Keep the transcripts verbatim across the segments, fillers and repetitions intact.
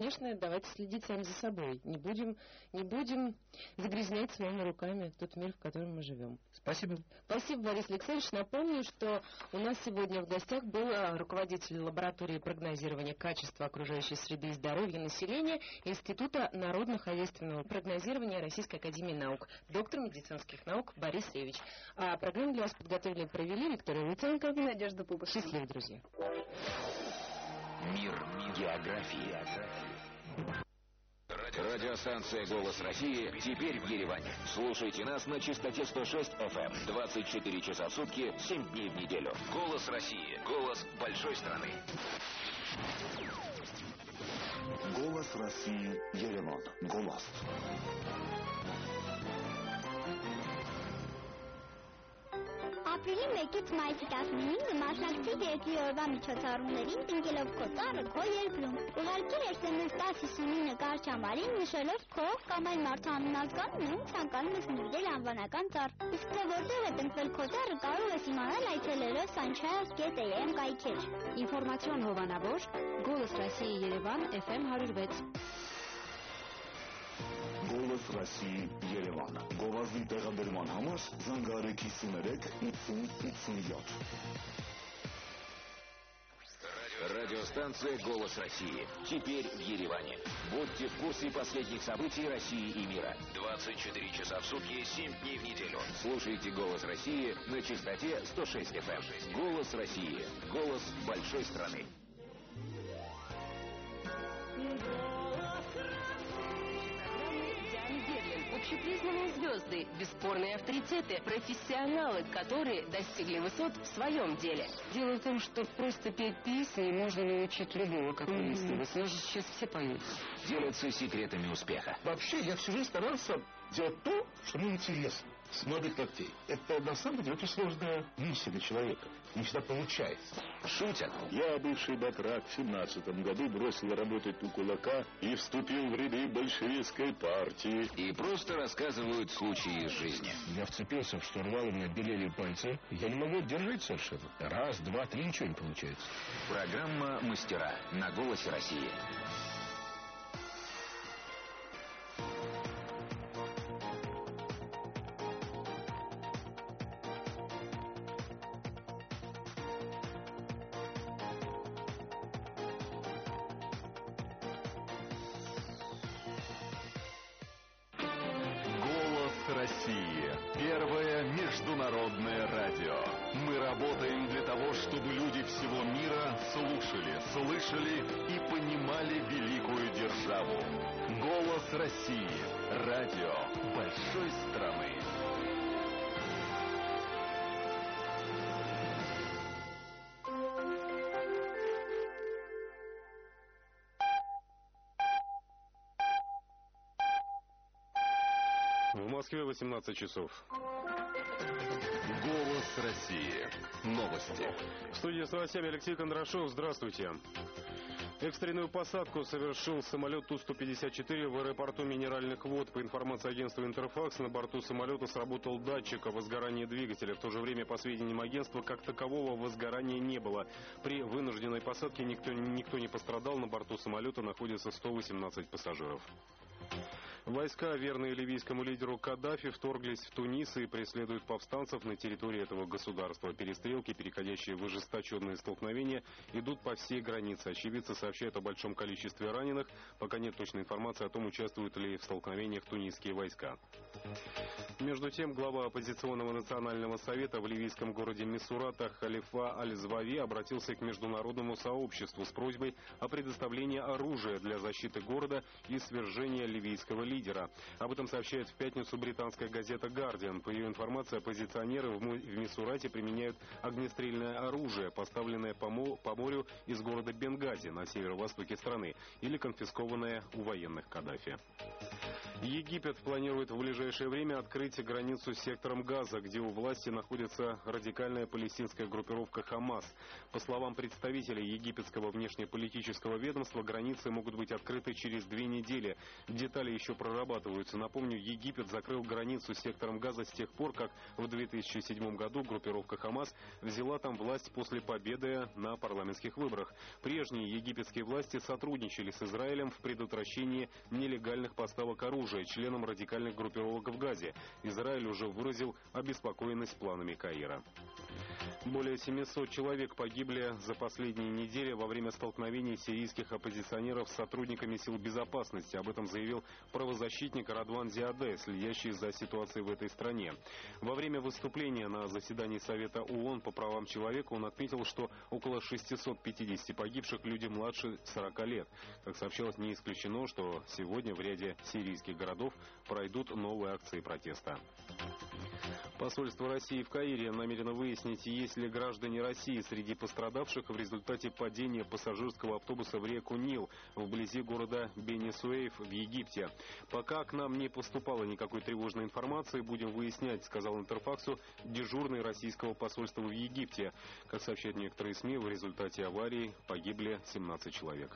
конечно, давайте следить сами за собой. Не будем, не будем загрязнять своими руками тот мир, в котором мы живем. Спасибо. Спасибо, Борис Алексеевич. Напомню, что у нас сегодня в гостях был руководитель лаборатории прогнозирования качества окружающей среды и здоровья населения Института народно-хозяйственного прогнозирования Российской академии наук, доктор медицинских наук Борис Левич. А программу для вас подготовили и провели Виктория Луценко и Надежда Пупа. Счастливы, друзья. Мир, мир географии. Радиостанция «Голос России» теперь в Ереване. Слушайте нас на частоте сто шесть эф эм. двадцать четыре часа в сутки, семь дней в неделю. «Голос России». Голос большой страны. «Голос России», Ереван. Голос. Ապրիլի մեկից մայիսի տասնհինգը մասնակցի երկրի օրվա միջոցառումներին տնկելով քո ծառը քո երկրում։ Ուղարկիր էս էմ էս տասը հիսունինը կարճամարին նշելով քո կամ այն մարդու անունազգանունը, ում ցանկանում ես նվիրել անվանական ծառ։ Իսկ թե որտեղ է տնկվել քո ծառը կարող ես իմանալ այցելելով sunchires dot a m կայքեր։ Ինֆորմացիոն հովանավոր Голос России Երևան էֆ էմ one oh six։ «Голос России», Երևան։ Գովազդի տեղադրման համար զանգահարեք հիսուներեք ութսուն ութսունյոթ։ Радиостанция «Голос России». Теперь в Ереване. Будьте в курсе последних событий России и мира. двадцать четыре часа в сутки, семь дней в неделю. Слушайте «Голос России» на частоте сто шесть эф эм. «Голос России». Голос большой страны. Общепризнанные звезды, бесспорные авторитеты, профессионалы, которые достигли высот в своем деле. Дело в том, что просто петь песни можно научить любого, как выяснилось. У нас же сейчас все поют. Делятся секретами успеха. Вообще, я всю жизнь старался делать то, что мне интересно, с многих ногтей. Это, на самом деле, очень сложная миссия для человека. Не всегда получается. Шутят. Я, бывший батрак, в семнадцатом году бросил работать у кулака и вступил в ряды большевистской партии. И просто рассказывают случаи из жизни. Я вцепился в штурвал, у меня белели пальцы. Я не могу держать совершенно. Раз, два, три, ничего не получается. Программа «Мастера» на «Голосе России». России. Первое международное радио. Мы работаем для того, чтобы люди всего мира слушали, слышали и понимали великую державу. Голос России. Радио большой страны. В Москве восемнадцать часов. Голос России. Новости. В студии с новостями Алексей Кондрашов. Здравствуйте. Экстренную посадку совершил самолет Ту сто пятьдесят четыре в аэропорту Минеральных вод. По информации агентства «Интерфакс», на борту самолета сработал датчик о возгорании двигателя. В то же время, по сведениям агентства, как такового возгорания не было. При вынужденной посадке никто, никто не пострадал. На борту самолета находится сто восемнадцать пассажиров. Войска, верные ливийскому лидеру Каддафи, вторглись в Тунис и преследуют повстанцев на территории этого государства. Перестрелки, переходящие в ожесточенные столкновения, идут по всей границе. Очевидцы сообщают о большом количестве раненых. Пока нет точной информации о том, участвуют ли в столкновениях тунисские войска. Между тем, глава оппозиционного национального совета в ливийском городе Мисурата Халифа Аль-Звави обратился к международному сообществу с просьбой о предоставлении оружия для защиты города и свержения ливийского лидера. Об этом сообщает в пятницу британская газета «Гардиан». По ее информации, оппозиционеры в Мисурате применяют огнестрельное оружие, поставленное по морю из города Бенгази на северо-востоке страны, или конфискованное у военных Каддафи. Египет планирует в ближайшее время открыть границу с сектором Газа, где у власти находится радикальная палестинская группировка «Хамас». По словам представителей египетского внешнеполитического ведомства, границы могут быть открыты через две недели. Детали еще прорабатываются. Напомню, Египет закрыл границу с сектором Газа с тех пор, как в две тысячи седьмом году группировка «Хамас» взяла там власть после победы на парламентских выборах. Прежние египетские власти сотрудничали с Израилем в предотвращении нелегальных поставок оружия членам радикальных группировок в Газе. Израиль уже выразил обеспокоенность планами Каира. Более семисот человек погибли за последние недели во время столкновений сирийских оппозиционеров с сотрудниками сил безопасности. Об этом заявил правозащитник Радван Зиаде, следящий за ситуацией в этой стране. Во время выступления на заседании Совета ООН по правам человека он отметил, что около шестисот пятидесяти погибших люди младше сорока лет. Как сообщалось, не исключено, что сегодня в ряде сирийских городов пройдут новые акции протеста. Посольство России в Каире намерено выяснить, есть ли граждане России среди пострадавших в результате падения пассажирского автобуса в реку Нил вблизи города Бени-Суэйф в Египте. Пока к нам не поступало никакой тревожной информации, будем выяснять, сказал Интерфаксу дежурный российского посольства в Египте. Как сообщают некоторые СМИ, в результате аварии погибли семнадцать человек.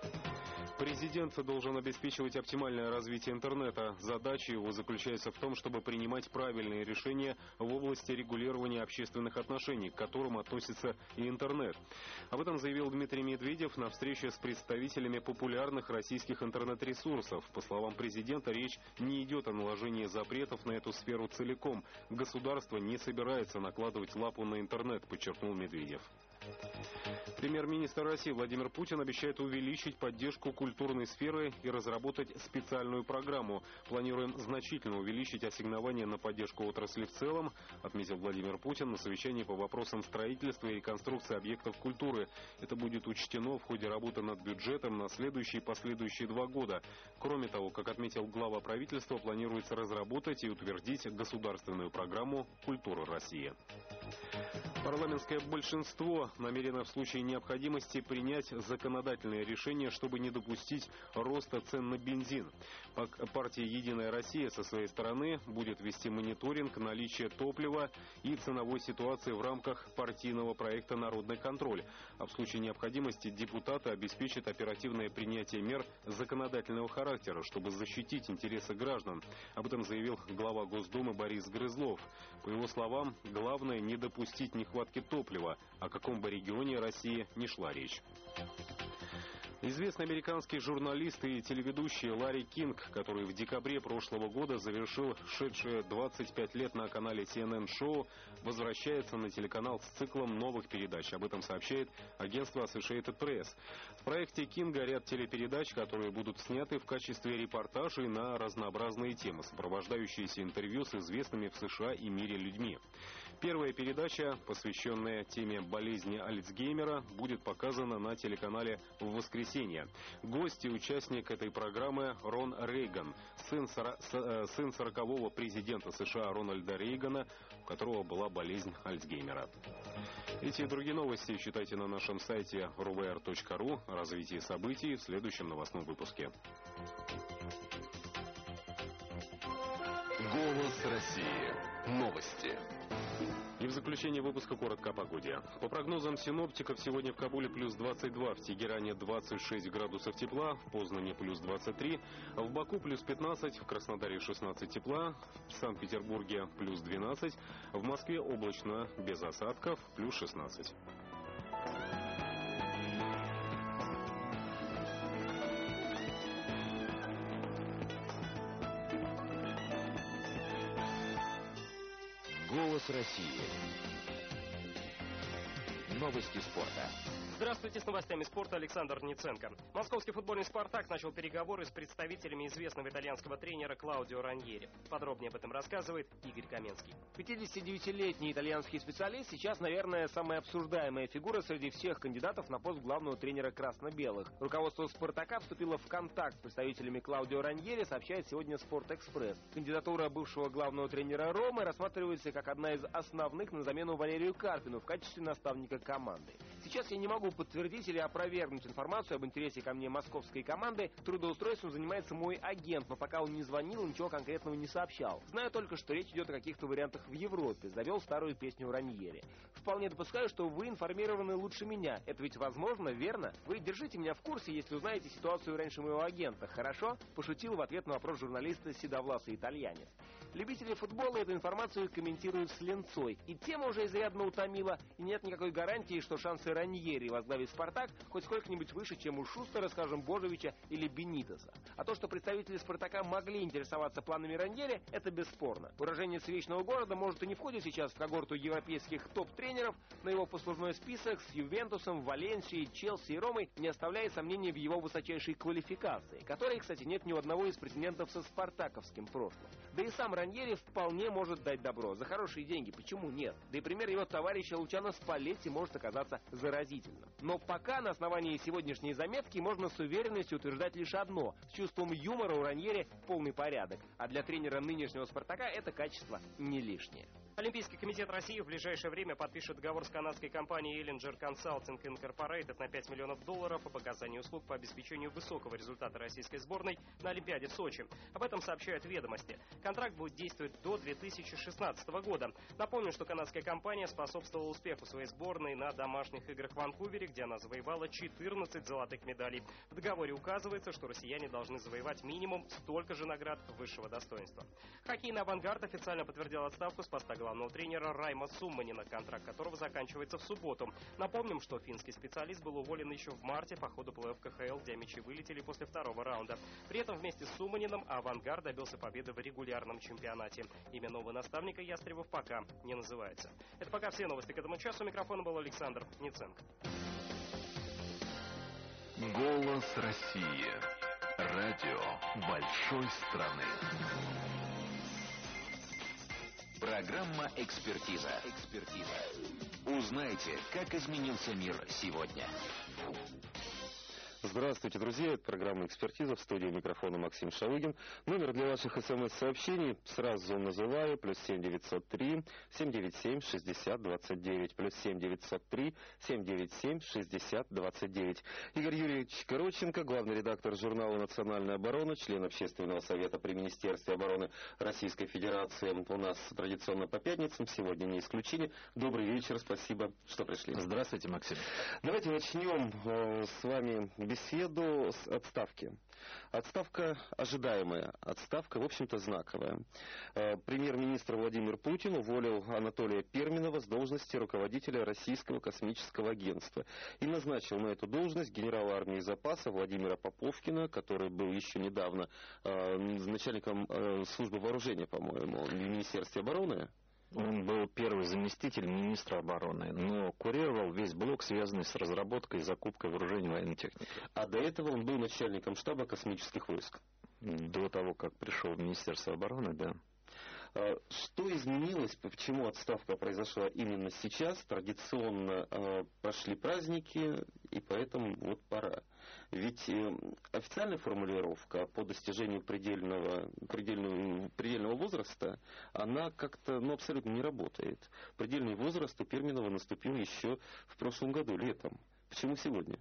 Президент должен обеспечивать оптимальное развитие интернета. Задача его заключается в том, чтобы принимать правильные решения в области регулирования общественных отношений, к которым относится и интернет. Об этом заявил Дмитрий Медведев на встрече с представителями популярных российских интернет-ресурсов. По словам президента, речь не идет о наложении запретов на эту сферу целиком. Государство не собирается накладывать лапу на интернет, подчеркнул Медведев. Премьер-министр России Владимир Путин обещает увеличить поддержку культурной сферы и разработать специальную программу. Планируем значительно увеличить ассигнования на поддержку отрасли в целом, отметил Владимир Путин на совещании по вопросам строительства и реконструкции объектов культуры. Это будет учтено в ходе работы над бюджетом на следующие и последующие два года. Кроме того, как отметил глава правительства, планируется разработать и утвердить государственную программу «Культура России». Парламентское большинство намерено в случае необходимости принять законодательное решение, чтобы не допустить роста цен на бензин. Партия «Единая Россия» со своей стороны будет вести мониторинг наличия топлива и ценовой ситуации в рамках партийного проекта «Народный контроль». А в случае необходимости депутаты обеспечат оперативное принятие мер законодательного характера, чтобы защитить интересы граждан. Об этом заявил глава Госдумы Борис Грызлов. По его словам, главное не допустить нехватки топлива, о каком бы регионе России не шла речь. Известный американский журналист и телеведущий Ларри Кинг, который в декабре прошлого года завершил шедшее двадцать пять лет на канале си эн эн шоу, возвращается на телеканал с циклом новых передач. Об этом сообщает агентство Associated Press. В проекте Кинга ряд телепередач, которые будут сняты в качестве репортажей на разнообразные темы, сопровождающиеся интервью с известными в США и мире людьми. Первая передача, посвященная теме болезни Альцгеймера, будет показана на телеканале в воскресенье. Гость и участник этой программы Рон Рейган, сын, сын сорокового президента США Рональда Рейгана, у которого была болезнь Альцгеймера. Эти и другие новости читайте на нашем сайте эр вэ эр точка ру. Развитие событий в следующем новостном выпуске. Голос России. Новости. И в заключение выпуска коротко о погоде. По прогнозам синоптиков, сегодня в Кабуле плюс двадцать два, в Тегеране двадцать шесть градусов тепла, в Познане плюс двадцать три, в Баку плюс пятнадцать, в Краснодаре шестнадцать тепла, в Санкт-Петербурге плюс двенадцать, в Москве облачно, без осадков, плюс шестнадцать. Голос России. Новости спорта. Здравствуйте, с новостями спорта Александр Ниценко. Московский футбольный «Спартак» начал переговоры с представителями известного итальянского тренера Клаудио Раньери. Подробнее об этом рассказывает Игорь Каменский. пятидесятидевятилетний итальянский специалист сейчас, наверное, самая обсуждаемая фигура среди всех кандидатов на пост главного тренера красно-белых. Руководство «Спартака» вступило в контакт с представителями Клаудио Раньери, сообщает сегодня «Спортэкспресс». Кандидатура бывшего главного тренера «Ромы» рассматривается как одна из основных на замену Валерию Карпину в качестве наставника команды. Сейчас Сейчас я не могу подтвердить или опровергнуть информацию об интересе ко мне московской команды. Трудоустройством занимается мой агент, но пока он не звонил, ничего конкретного не сообщал. Знаю только, что речь идет о каких-то вариантах в Европе. Завел старую песню Раньери. Вполне допускаю, что вы информированы лучше меня. Это ведь возможно, верно? Вы держите меня в курсе, если узнаете ситуацию раньше моего агента, хорошо? Пошутил в ответ на вопрос журналиста седовласый итальянец. Любители футбола эту информацию комментируют с ленцой. И тема уже изрядно утомила, и нет никакой гарантии, что шансы Раньери возглавить «Спартак» хоть сколько-нибудь выше, чем у Шустера, скажем, Божевича или Бенитеса. А то, что представители «Спартака» могли интересоваться планами Раньери, это бесспорно. Уроженец Вечного города, может, и не входит сейчас в когорту европейских топ-тренеров, но его послужной список с Ювентусом, Валенсией, Челси и Ромой не оставляет сомнений в его высочайшей квалификации, которой, кстати, нет ни у одного из претендентов со спартаковским прошлым. Да и сам Раньери вполне может дать добро. За хорошие деньги, почему нет? Да и пример его товарища Лучано Спаллетти может оказаться заразительным. Но пока на основании сегодняшней заметки можно с уверенностью утверждать лишь одно. С чувством юмора у Раньери полный порядок. А для тренера нынешнего «Спартака» это качество не лишнее. Олимпийский комитет России в ближайшее время подпишет договор с канадской компанией Ellinger Consulting Incorporated на пять миллионов долларов об оказании услуг по обеспечению высокого результата российской сборной на Олимпиаде в Сочи. Об этом сообщают «Ведомости». Контракт будет действовать до две тысячи шестнадцатого года. Напомню, что канадская компания способствовала успеху своей сборной на домашних играх в Ванкувере, где она завоевала четырнадцать золотых медалей. В договоре указывается, что россияне должны завоевать минимум столько же наград высшего достоинства. Хоккейный «Авангард» официально подтвердил отставку с поста главного тренера Райма Сумманина, контракт которого заканчивается в субботу. Напомним, что финский специалист был уволен еще в марте по ходу плей-офф ка ха эл, где мячи вылетели после второго раунда. При этом вместе с Сумманиным «Авангард» добился победы в регулярном чемпионате. Имя нового наставника Ястребов пока не называется. Это пока все новости к этому часу. У микрофона был Александр Ниценко. Голос России. Радио большой страны. Программа «Экспертиза». Экспертиза. Узнайте, как изменился мир сегодня. Здравствуйте, друзья. Это программа «Экспертиза». В студии микрофона Максим Шалыгин. Номер для ваших смс-сообщений сразу называю. Плюс семь девятьсот три семь девять семь шестьдесят двадцать девять. Плюс семь девятьсот три семь девять семь шестьдесят двадцать девять. Игорь Юрьевич Коротченко, главный редактор журнала «Национальная оборона», член Общественного совета при Министерстве обороны Российской Федерации. У нас традиционно по пятницам. Сегодня не исключение. Добрый вечер. Спасибо, что пришли. Здравствуйте, Максим. Давайте начнем э, с вами беседу с отставки. Отставка ожидаемая, отставка, в общем-то, знаковая. Премьер-министр Владимир Путин уволил Анатолия Перминова с должности руководителя Российского космического агентства и назначил на эту должность генерала армии запаса Владимира Поповкина, который был еще недавно э, начальником э, службы вооружения, по-моему, в Министерстве обороны. Он был первый заместитель министра обороны, но курировал весь блок, связанный с разработкой и закупкой вооружений и военной техники. А до этого он был начальником штаба космических войск. До того, как пришел в Министерство обороны, да. Что изменилось, почему отставка произошла именно сейчас? Традиционно э, прошли праздники, и поэтому вот пора. Ведь э, официальная формулировка по достижению предельного, предельного, предельного возраста, она как-то ну, абсолютно не работает. Предельный возраст у Перминова наступил еще в прошлом году, летом. Почему сегодня?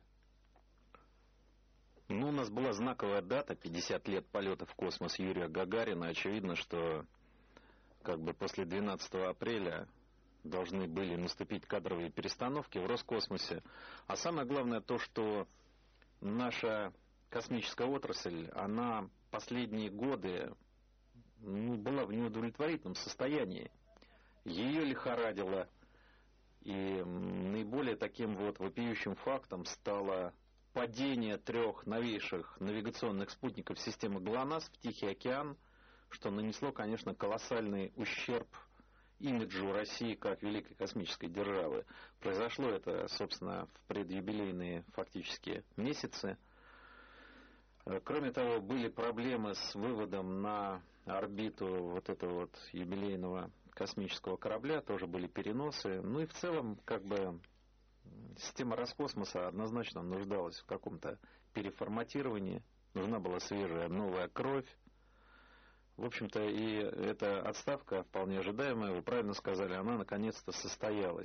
Ну, у нас была знаковая дата, пятьдесят лет полета в космос Юрия Гагарина. Очевидно, что как бы после двенадцатого апреля должны были наступить кадровые перестановки в Роскосмосе. А самое главное то, что наша космическая отрасль, она последние годы ну, была в неудовлетворительном состоянии. Ее лихорадило. И наиболее таким вот вопиющим фактом стало падение трех новейших навигационных спутников системы ГЛОНАСС в Тихий океан, что нанесло, конечно, колоссальный ущерб имиджу России как великой космической державы. Произошло это, собственно, в предюбилейные фактически месяцы. Кроме того, были проблемы с выводом на орбиту вот этого вот юбилейного космического корабля, тоже были переносы. Ну и в целом, как бы, система Роскосмоса однозначно нуждалась в каком-то переформатировании. Нужна была свежая новая кровь. В общем-то, и эта отставка, вполне ожидаемая, вы правильно сказали, она наконец-то состоялась.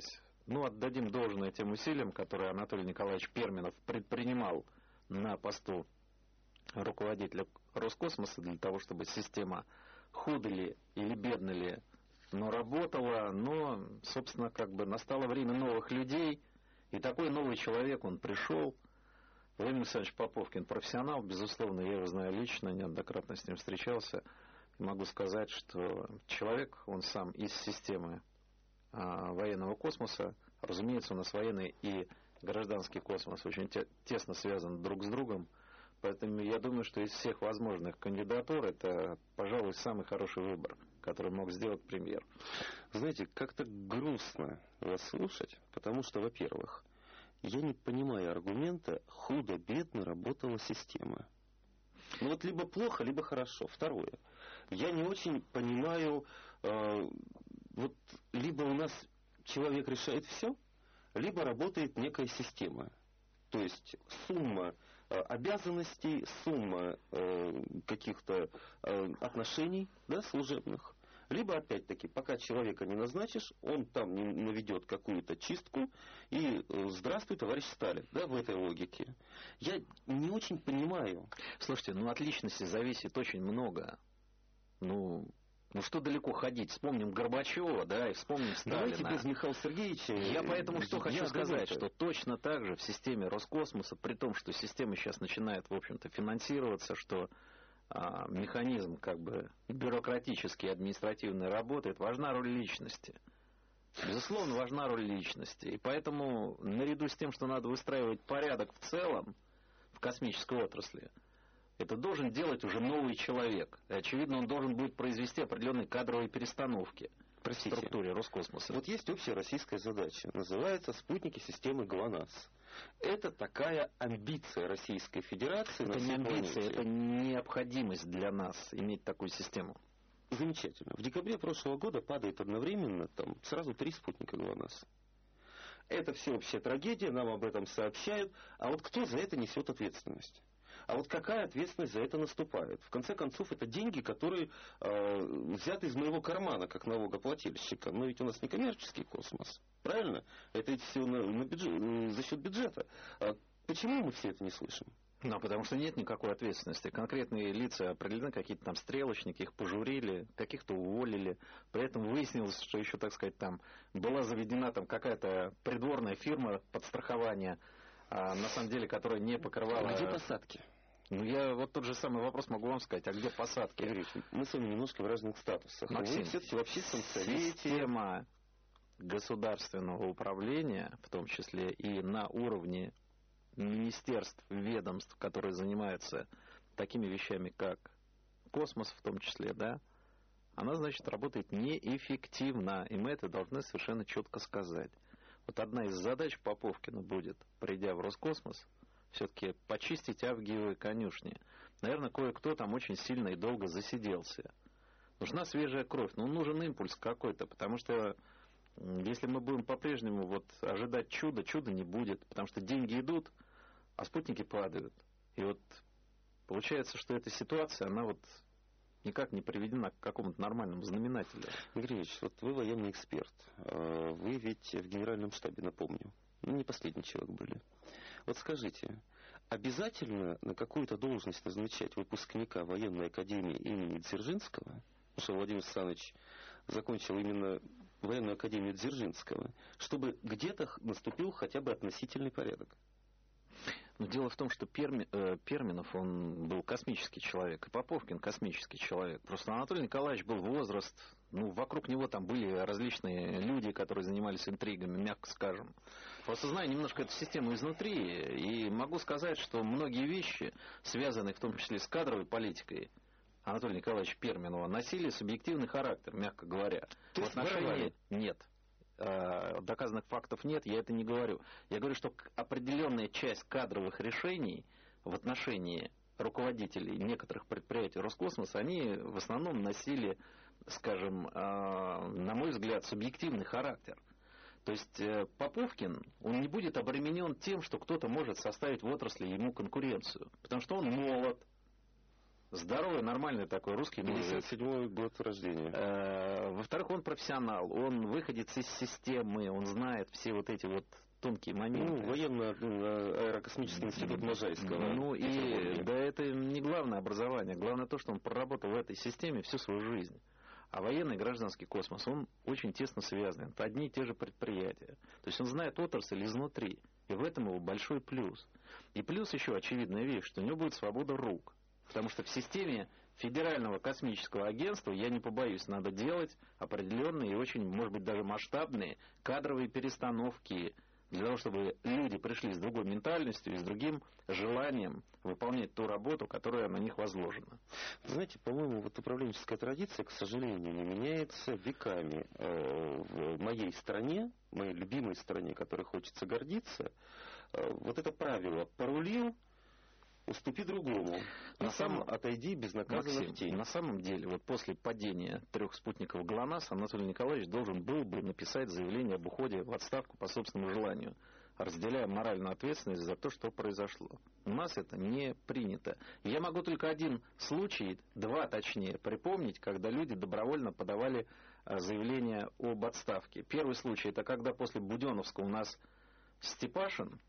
ну, отдадим должное тем усилиям, которые Анатолий Николаевич Перминов предпринимал на посту руководителя Роскосмоса для того, чтобы система худо ли или бедно ли, но работала, но, собственно, как бы настало время новых людей, и такой новый человек, он пришел. Владимир Александрович Поповкин профессионал, безусловно, я его знаю лично, неоднократно с ним встречался. Могу сказать, что человек, он сам из системы а, военного космоса. Разумеется, у нас военный и гражданский космос очень те, тесно связаны друг с другом. Поэтому я думаю, что из всех возможных кандидатур это, пожалуй, самый хороший выбор, который мог сделать премьер. Знаете, как-то грустно вас слушать, потому что, во-первых, я не понимаю аргумента «худо-бедно работала система». Ну вот либо плохо, либо хорошо. Второе. Я не очень понимаю, э, вот либо у нас человек решает все, либо работает некая система. То есть сумма э, обязанностей, сумма э, каких-то э, отношений, да, служебных. Либо, опять-таки, пока человека не назначишь, он там не наведет какую-то чистку, и э, здравствуй, товарищ Сталин, да, в этой логике. Я не очень понимаю. Слушайте, ну от личности зависит очень много. Ну, ну что далеко ходить? Вспомним Горбачева, да, и вспомним Сталина. Давайте без Михаила Сергеевича. Я поэтому что хочу сказать, давайте. что точно так же в системе Роскосмоса, при том, что система сейчас начинает, в общем-то, финансироваться, что а, механизм как бы бюрократический, административный работает, важна роль личности. Безусловно, важна роль личности. И поэтому, наряду с тем, что надо выстраивать порядок в целом в космической отрасли, это должен делать уже новый человек. И, очевидно, он должен будет произвести определенные кадровые перестановки в структуре Роскосмоса. Вот есть общая российская задача. Называется «Спутники системы ГЛОНАСС». Это такая амбиция Российской Федерации. Это не амбиция, это необходимость для нас иметь такую систему. Замечательно. В декабре прошлого года падает одновременно там сразу три спутника ГЛОНАСС. Это всеобщая трагедия, нам об этом сообщают. А вот кто за это несет ответственность? А вот какая ответственность за это наступает? В конце концов, это деньги, которые э, взяты из моего кармана, как налогоплательщика. Но ведь у нас не коммерческий космос. Правильно? Это ведь все на, на бюджет, за счет бюджета. А почему мы все это не слышим? Ну, потому что нет никакой ответственности. Конкретные лица определены, какие-то там стрелочники, их пожурили, каких-то уволили. При этом выяснилось, что еще, так сказать, там была заведена там какая-то придворная фирма подстрахования, а на самом деле, которая не покрывала... Где посадки? Ну, я вот тот же самый вопрос могу вам сказать. А где посадки? Игорь Ильич, мы с вами немножко в разных статусах. Максим, вы все-таки в общественном совете... Система государственного управления, в том числе и на уровне министерств, ведомств, которые занимаются такими вещами, как космос в том числе, да, она, значит, работает неэффективно. И мы это должны совершенно четко сказать. Вот одна из задач Поповкина будет, придя в Роскосмос, все-таки почистить авгиевые конюшни. Наверное, кое-кто там очень сильно и долго засиделся. Нужна свежая кровь, но нужен импульс какой-то, потому что если мы будем по-прежнему вот ожидать чуда, чуда не будет, потому что деньги идут, а спутники падают. И вот получается, что эта ситуация, она вот никак не приведена к какому-то нормальному знаменателю. Игорь Ильич, вот вы военный эксперт. Вы ведь в генеральном штабе, напомню. Ну, не последний человек были. Вот скажите, обязательно на какую-то должность назначать выпускника военной академии имени Дзержинского, потому что Владимир Александрович закончил именно военную академию Дзержинского, чтобы где-то наступил хотя бы относительный порядок? Но дело в том, что Перми, э, Перминов, он был космический человек, и Поповкин космический человек. Просто Анатолий Николаевич был возраст, ну, вокруг него там были различные люди, которые занимались интригами, мягко скажем. Просто знаю немножко эту систему изнутри, и могу сказать, что многие вещи, связанные в том числе с кадровой политикой Анатолия Николаевича Перминова, носили субъективный характер, мягко говоря. То есть в отношении... Нет. Доказанных фактов нет, я это не говорю. Я говорю, что определенная часть кадровых решений в отношении руководителей некоторых предприятий Роскосмоса, они в основном носили, скажем, на мой взгляд, субъективный характер. То есть Поповкин, он не будет обременен тем, что кто-то может составить в отрасли ему конкуренцию. Потому что он молод, Здоровый, нормальный такой русский мужик. пятьдесят седьмой год рождения. Во-вторых, он профессионал, он выходец из системы, он знает все вот эти вот тонкие моменты. Ну, военно-аэрокосмический институт Можайского. Ну и да, это не главное образование. Главное то, что он проработал в этой системе всю свою жизнь. А военный и гражданский космос, он очень тесно связан. Это одни и те же предприятия. То есть он знает отрасль изнутри. И в этом его большой плюс. И плюс еще очевидная вещь, что у него будет свобода рук. Потому что в системе Федерального космического агентства, я не побоюсь, надо делать определенные и очень, может быть, даже масштабные кадровые перестановки, для того, чтобы люди пришли с другой ментальностью и с другим желанием выполнять ту работу, которая на них возложена. Знаете, по-моему, вот управленческая традиция, к сожалению, не меняется веками. В моей стране, в моей любимой стране, которой хочется гордиться, вот это правило «порулил, уступи другому, на а сам самом... отойди безнаказанно Максим, в тень». На самом деле, вот после падения трех спутников ГЛОНАСС Анатолий Николаевич должен был бы написать заявление об уходе в отставку по собственному желанию, разделяя моральную ответственность за то, что произошло. У нас это не принято. Я могу только один случай, два точнее, припомнить, когда люди добровольно подавали заявление об отставке. Первый случай, это когда после Буденновского у нас Степашин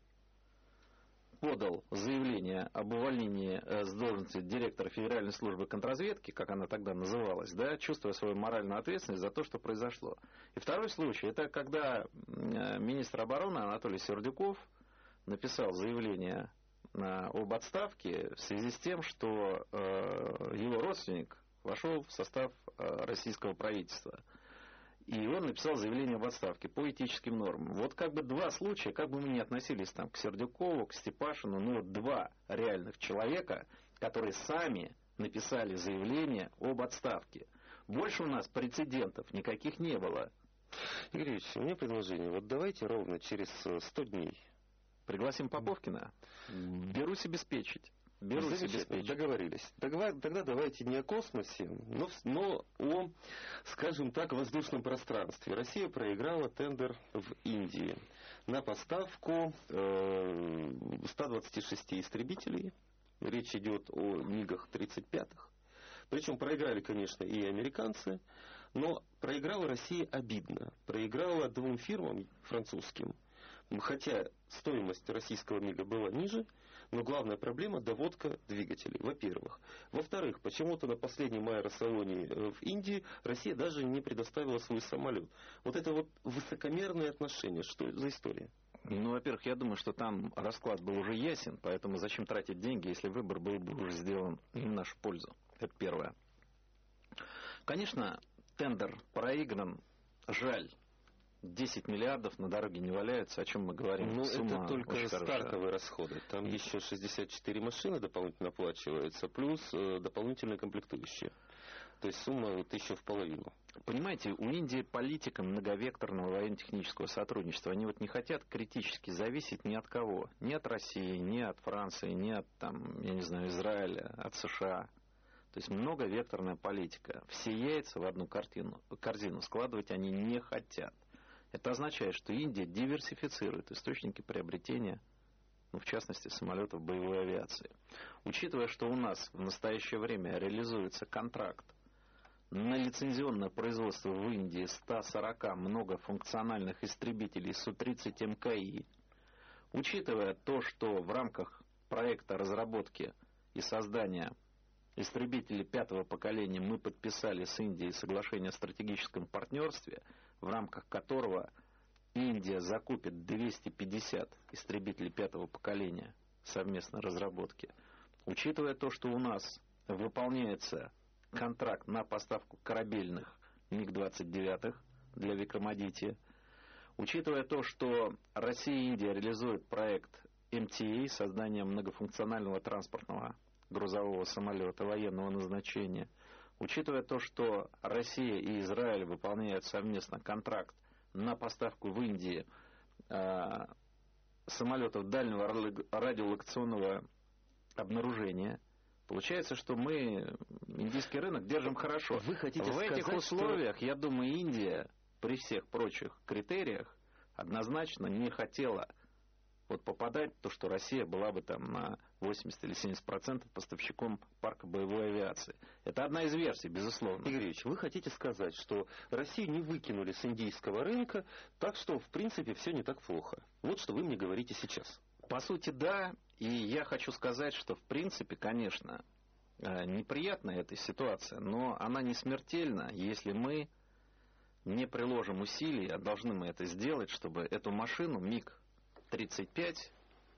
подал заявление об увольнении с должности директора Федеральной службы контрразведки, как она тогда называлась, да, чувствуя свою моральную ответственность за то, что произошло. И второй случай, это когда министр обороны Анатолий Сердюков написал заявление об отставке в связи с тем, что его родственник вошел в состав российского правительства. И он написал заявление об отставке по этическим нормам. Вот как бы два случая, как бы мы ни относились там к Сердюкову, к Степашину, ну вот два реальных человека, которые сами написали заявление об отставке. Больше у нас прецедентов никаких не было. Игорь Ильич, у меня предложение. Вот давайте ровно через сто дней. Пригласим Поповкина. Берусь обеспечить. Беру себе спичь. Договорились. Договор... Тогда давайте не о космосе, но, но о, скажем так, воздушном пространстве. Россия проиграла тендер в Индии на поставку э, ста двадцати шести истребителей. Речь идет о МиГах тридцать пятых. Причем проиграли, конечно, и американцы, но проиграла Россия обидно. Проиграла двум фирмам французским. Хотя стоимость российского МиГа была ниже, но главная проблема – доводка двигателей, во-первых. Во-вторых, почему-то на последнем аэросалоне в Индии Россия даже не предоставила свой самолет. Вот это вот высокомерное отношение, что это за история? Ну, во-первых, я думаю, что там расклад был уже ясен, поэтому зачем тратить деньги, если выбор был бы уже сделан не в нашу пользу. Это первое. Конечно, тендер проигран, жаль. десять миллиардов на дороге не валяются, о чем мы говорим. Ну, Сумма это только стартовые хорошая. расходы. Там еще шестьдесят четыре машины дополнительно оплачиваются, плюс э, дополнительные комплектующие. То есть сумма вот еще в половину. Понимаете, у Индии политика многовекторного военно-технического сотрудничества. Они вот не хотят критически зависеть ни от кого. Ни от России, ни от Франции, ни от, там, я не знаю, Израиля, от США. То есть многовекторная политика. Все яйца в одну картину, корзину складывать они не хотят. Это означает, что Индия диверсифицирует источники приобретения, ну, в частности, самолетов боевой авиации. Учитывая, что у нас в настоящее время реализуется контракт на лицензионное производство в Индии ста сорока многофункциональных истребителей Су тридцать М К И, учитывая то, что в рамках проекта разработки и создания истребителей пятого поколения мы подписали с Индией соглашение о стратегическом партнерстве, в рамках которого Индия закупит двести пятьдесят истребителей пятого поколения совместной разработки. Учитывая то, что у нас выполняется контракт на поставку корабельных МиГ двадцать девять для Викрамадитьи, учитывая то, что Россия и Индия реализуют проект Эм Ти Эй, создание многофункционального транспортного грузового самолета военного назначения, учитывая то, что Россия и Израиль выполняют совместно контракт на поставку в Индии э, самолетов дальнего радиолокационного обнаружения, получается, что мы индийский рынок держим хорошо. Вы хотите в сказать, этих условиях, что... я думаю, Индия при всех прочих критериях однозначно не хотела вот попадать в то, что Россия была бы там на восемьдесят или семьдесят процентов поставщиком парка боевой авиации. Это одна из версий, безусловно. Игорь Ильич, вы хотите сказать, что Россию не выкинули с индийского рынка, так что, в принципе, все не так плохо. Вот что вы мне говорите сейчас. По сути, да. И я хочу сказать, что, в принципе, конечно, неприятная эта ситуация, но она не смертельна, если мы не приложим усилий, а должны мы это сделать, чтобы эту машину миг тридцать пять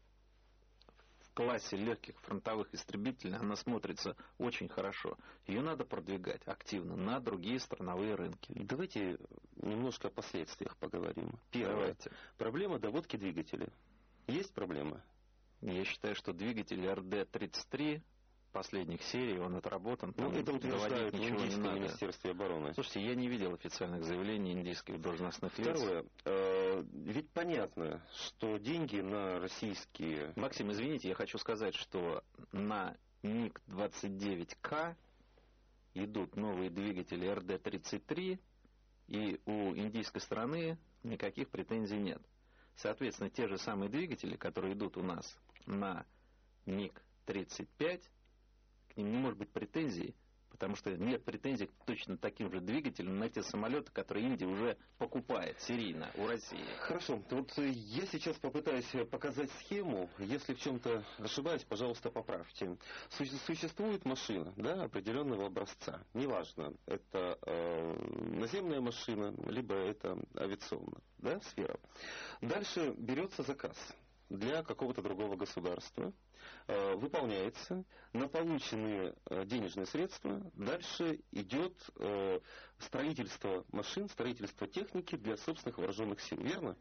в классе легких фронтовых истребителей, она смотрится очень хорошо. Ее надо продвигать активно на другие страновые рынки. Давайте немножко о последствиях поговорим. Первое. Давайте. Проблема доводки двигателя. Есть проблема? Я считаю, что двигатель эр дэ тридцать три последних серий, он отработан. Ну, это утверждают в индийском министерстве обороны. Слушайте, я не видел официальных заявлений индийских должностных лиц. Второе. Э, ведь понятно, что деньги на российские... Максим, извините, я хочу сказать, что на миг двадцать девять ка идут новые двигатели эр дэ тридцать три, и у индийской стороны никаких претензий нет. Соответственно, те же самые двигатели, которые идут у нас на миг тридцать пять, к ним не может быть претензий, потому что нет претензий к точно таким же двигателям на те самолеты, которые Индия уже покупает серийно у России. Хорошо, вот я сейчас попытаюсь показать схему. Если в чем-то ошибаюсь, пожалуйста, поправьте. Существует машина, да, определенного образца. Неважно, это э, наземная машина, либо это авиационная, да, сфера. Дальше берется заказ для какого-то другого государства, э, выполняется, на полученные э, денежные средства дальше идет э, строительство машин, строительство техники для собственных вооруженных сил, верно?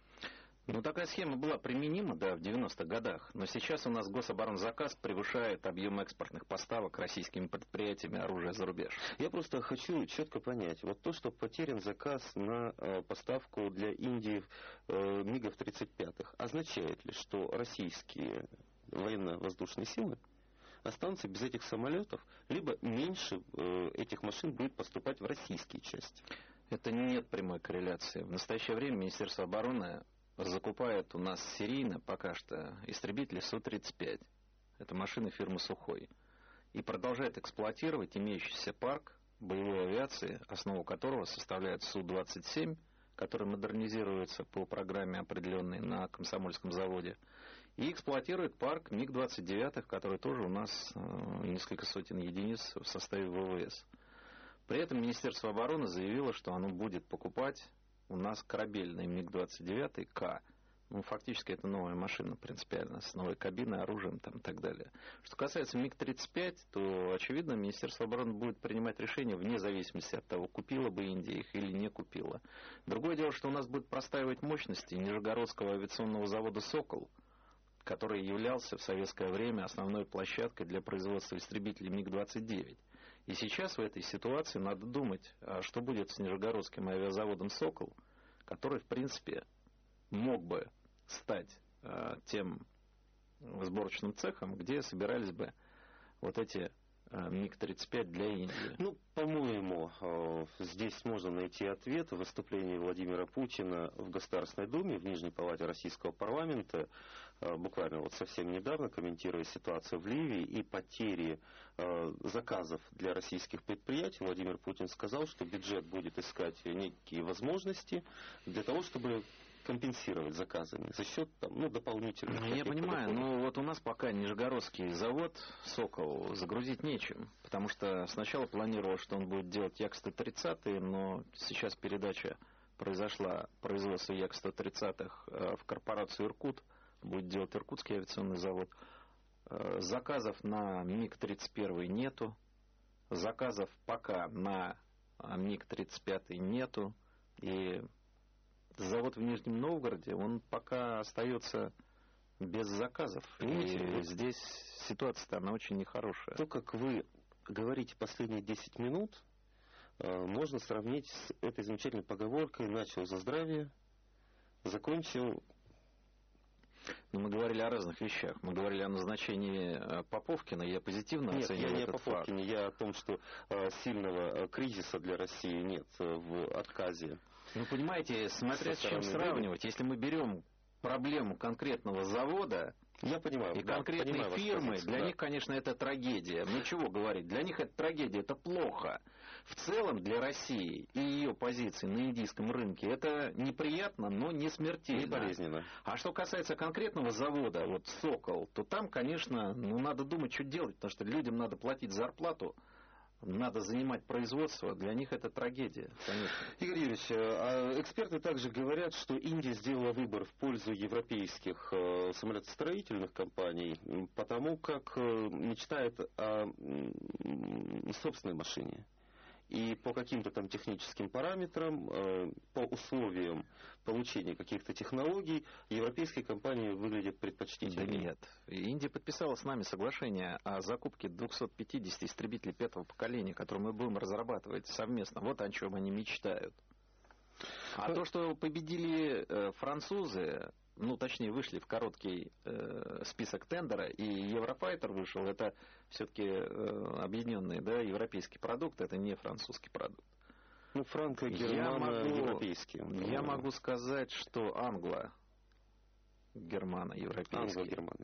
Ну, такая схема была применима, да, в девяностых годах, но сейчас у нас гособоронзаказ превышает объем экспортных поставок российскими предприятиями оружия за рубеж. Я просто хочу четко понять, вот то, что потерян заказ на э, поставку для Индии э, мигов тридцать пять, означает ли, что российские военно-воздушные силы останутся без этих самолетов, либо меньше э, этих машин будет поступать в российские части? Это нет прямой корреляции. В настоящее время Министерство обороны закупает у нас серийно пока что истребители Су тридцать пять. Это машины фирмы «Сухой». И продолжает эксплуатировать имеющийся парк боевой авиации, основу которого составляет Су двадцать семь, который модернизируется по программе определенной на Комсомольском заводе, и эксплуатирует парк миг двадцать девять, который тоже у нас несколько сотен единиц в составе вэ вэ эс. При этом Министерство обороны заявило, что оно будет покупать у нас корабельный миг двадцать девять ка. Ну, фактически это новая машина принципиально, с новой кабиной, оружием там, и так далее. Что касается миг тридцать пять, то, очевидно, Министерство обороны будет принимать решения вне зависимости от того, купила бы Индия их или не купила. Другое дело, что у нас будет простаивать мощности Нижегородского авиационного завода «Сокол», который являлся в советское время основной площадкой для производства истребителей миг двадцать девять. И сейчас в этой ситуации надо думать, что будет с Нижегородским авиазаводом «Сокол», который, в принципе, мог бы стать э, тем сборочным цехом, где собирались бы вот эти э, миг тридцать пять для Индии. Ну, по-моему, э, здесь можно найти ответ в выступлении Владимира Путина в Государственной Думе, в Нижней Палате Российского парламента, э, буквально вот совсем недавно, комментируя ситуацию в Ливии и потери э, заказов для российских предприятий. Владимир Путин сказал, что бюджет будет искать некие возможности для того, чтобы компенсировать заказами за счет там, ну, дополнительных... Я понимаю, но вот у нас пока Нижегородский завод «Сокол» загрузить нечем, потому что сначала планировалось, что он будет делать Як сто тридцать, но сейчас передача произошла, производство Як сто тридцать в корпорацию «Иркут», будет делать Иркутский авиационный завод. Заказов на миг тридцать один нету, заказов пока на миг тридцать пять нету, и завод в Нижнем Новгороде, он пока остается без заказов. Понимаете, и здесь ситуация-то, она очень нехорошая. То, как вы говорите последние десять минут, можно сравнить с этой замечательной поговоркой «начал за здравие, закончил...» Но мы говорили о разных вещах. Мы говорили о назначении Поповкина. Я позитивно нет, оцениваю я не этот о Поповкине, факт. Я о том, что сильного кризиса для России нет в отказе. Ну, понимаете, смотря с чем сравнивать. Если мы берем проблему конкретного завода, я понимаю, и да, конкретной понимаю фирмы, позицию, для да. них, конечно, это трагедия. Ну чего говорить, для них это трагедия, это плохо. В целом для России и ее позиции на индийском рынке это неприятно, но не смертельно. Не болезненно. А что касается конкретного завода, вот «Сокол», то там, конечно, ну, надо думать, что делать, потому что людям надо платить зарплату. Надо занимать производство, для них это трагедия, конечно. Игорь Юрьевич, а эксперты также говорят, что Индия сделала выбор в пользу европейских э, самолетостроительных компаний, потому как э, мечтает о э, собственной машине. И по каким-то там техническим параметрам, э, по условиям получения каких-то технологий, европейские компании выглядят предпочтительнее. Да нет. Индия подписала с нами соглашение о закупке двухсот пятидесяти истребителей пятого поколения, которые мы будем разрабатывать совместно. Вот о чем они мечтают. А то, что победили э, французы, ну, точнее, вышли в короткий э, список тендера, и Еврофайтер вышел, это все-таки э, объединенный, да, европейский продукт, это не французский продукт. Ну, франко-германо-европейский. Я могу сказать, что англо-германо-европейский. Англо-германо.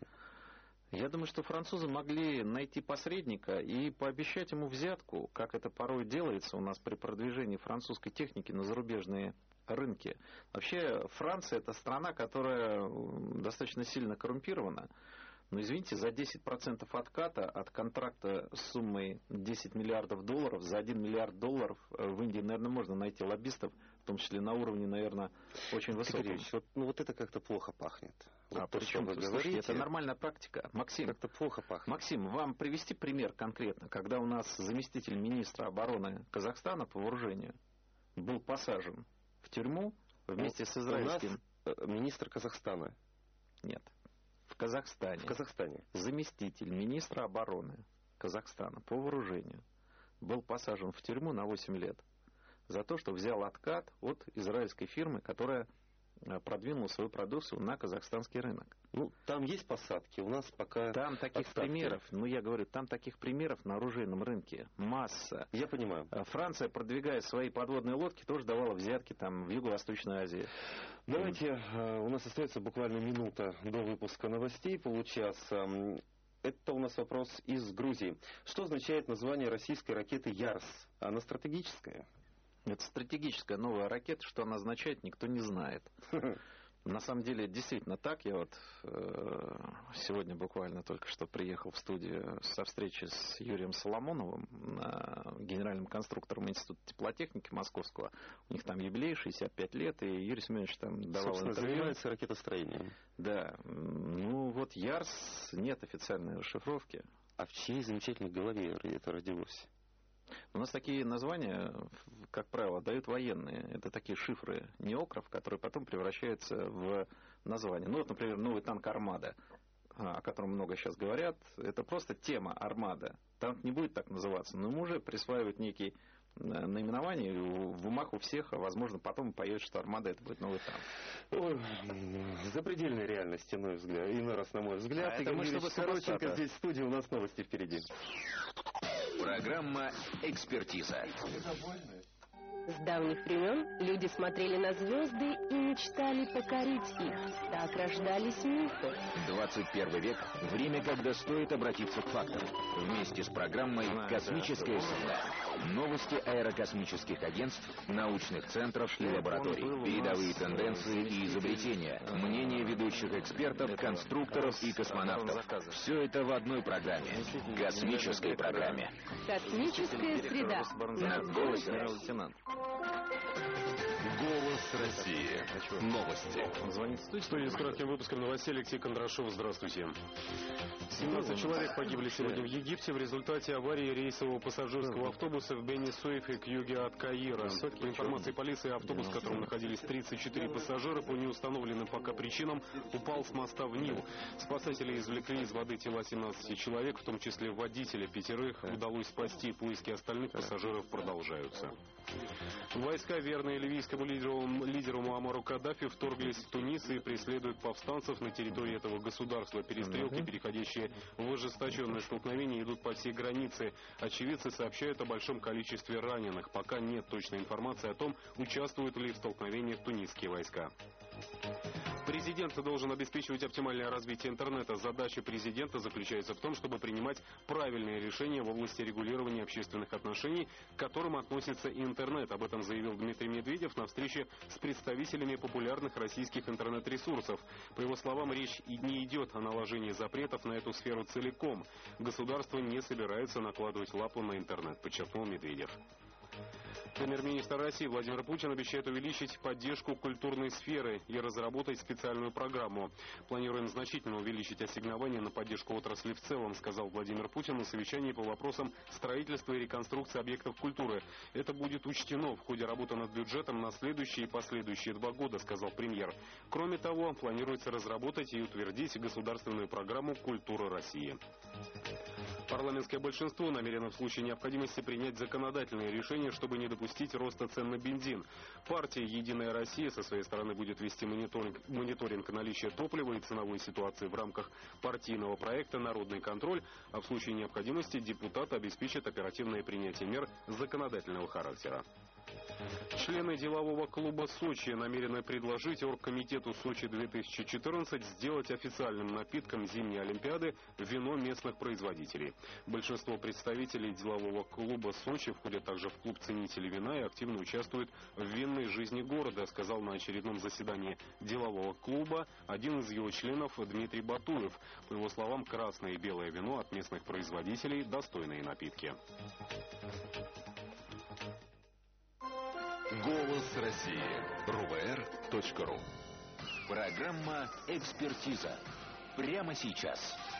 Я думаю, что французы могли найти посредника и пообещать ему взятку, как это порой делается у нас при продвижении французской техники на зарубежные рынки. Вообще, Франция — это страна, которая достаточно сильно коррумпирована. Но, извините, за десять процентов отката от контракта с суммой десять миллиардов долларов, за один миллиард долларов в Индии, наверное, можно найти лоббистов, в том числе на уровне, наверное, очень высоком. Вот, ну, вот это как-то плохо пахнет. Вот а то, причем вы слушайте, говорите, это нормальная практика. Максим, как-то плохо пахнет. Максим, вам привести пример конкретно, когда у нас заместитель министра обороны Казахстана по вооружению был посажен в тюрьму вместе ну, с израильским... У нас министр Казахстана. Нет. В Казахстане. В Казахстане. Заместитель министра обороны Казахстана по вооружению был посажен в тюрьму на восемь лет за то, что взял откат от израильской фирмы, которая продвинула свою продукцию на казахстанский рынок. Ну, там есть посадки, у нас пока... Там таких отставки. примеров, ну я говорю, там таких примеров на оружейном рынке масса. Я понимаю. Франция, продвигая свои подводные лодки, тоже давала взятки там в Юго-Восточной Азии. Давайте, у нас остается буквально минута до выпуска новостей, получаса. Это у нас вопрос из Грузии. Что означает название российской ракеты «Ярс»? Она стратегическая? Это стратегическая новая ракета, что она означает, никто не знает. На самом деле, действительно так. Я вот э, сегодня буквально только что приехал в студию со встречи с Юрием Соломоновым, э, генеральным конструктором Института теплотехники Московского. У них там юбилей, шестьдесят пять лет, и Юрий Семенович там давал Собственно, интервью. занимается ракетостроением. Да. Ну вот Ярс, нет официальной расшифровки. А в чьей замечательной голове это родилось? У нас такие названия, как правило, дают военные. Это такие шифры неокров, которые потом превращаются в название. Ну вот, например, новый танк «Армада», о котором много сейчас говорят. Это просто тема «Армада». Танк не будет так называться, но ему уже присваивают некие наименования в умах у всех, а возможно потом появится, что «Армада» это будет новый танк. Ой, запредельной реальности, иной взгляд, иной раз, на мой взгляд. А Игорь Юрьевич Сороченко да. здесь в студии, у нас новости впереди. Программа «Экспертиза». С давних времен люди смотрели на звезды и мечтали покорить их. Так рождались мифы. двадцать первый век – время, когда стоит обратиться к фактам. Вместе с программой «Космическая среда». Новости аэрокосмических агентств, научных центров и лабораторий. Передовые тенденции и изобретения. Мнения ведущих экспертов, конструкторов и космонавтов. Все это в одной программе. Космической программе. Космическая среда. На голосе. Голос России. Новости. Звонит в студию с кратким выпуском новостей Алексей Кондрашов. Здравствуйте. семнадцать человек погибли сегодня в Египте в результате аварии рейсового пассажирского автобуса в Бени-Суэфе к юге от Каира. По информации полиции, автобус, в котором находились тридцать четыре пассажира, по неустановленным пока причинам упал с моста в Нил. Спасатели извлекли из воды тела семнадцати человек, в том числе водителя. Пятерых удалось спасти. Поиски остальных пассажиров продолжаются. Войска, верные ливийскому лидеру, лидеру Муаммару Каддафи, вторглись в Тунис и преследуют повстанцев на территории этого государства. Перестрелки, переходящие в ожесточенные столкновения, идут по всей границе. Очевидцы сообщают о большом количестве раненых. Пока нет точной информации о том, участвуют ли в столкновениях тунисские войска. Президент должен обеспечивать оптимальное развитие интернета. Задача президента заключается в том, чтобы принимать правильные решения в области регулирования общественных отношений, к которым относится и интернет. Об этом заявил Дмитрий Медведев на встрече с представителями популярных российских интернет-ресурсов. По его словам, речь и не идет о наложении запретов на эту сферу целиком. Государство не собирается накладывать лапу на интернет, подчеркнул Медведев. Премьер-министр России Владимир Путин обещает увеличить поддержку культурной сферы и разработать специальную программу. Планируем значительно увеличить ассигнования на поддержку отрасли в целом, сказал Владимир Путин на совещании по вопросам строительства и реконструкции объектов культуры. Это будет учтено в ходе работы над бюджетом на следующие и последующие два года, сказал премьер. Кроме того, планируется разработать и утвердить государственную программу «Культура России». Парламентское большинство намерено в случае необходимости принять законодательные решения, чтобы не допустить роста цен на бензин. Партия «Единая Россия» со своей стороны будет вести мониторинг, мониторинг наличия топлива и ценовой ситуации в рамках партийного проекта «Народный контроль», а в случае необходимости депутаты обеспечат оперативное принятие мер законодательного характера. Члены делового клуба «Сочи» намерены предложить Оргкомитету Сочи-две тысячи четырнадцать сделать официальным напитком зимней Олимпиады вино местных производителей. Большинство представителей делового клуба «Сочи» входят также в клуб ценителей вина и активно участвуют в винной жизни города, сказал на очередном заседании делового клуба один из его членов Дмитрий Батуев. По его словам, красное и белое вино от местных производителей – достойные напитки. Голос России. РУВР точка ру. Программа «Экспертиза». Прямо сейчас.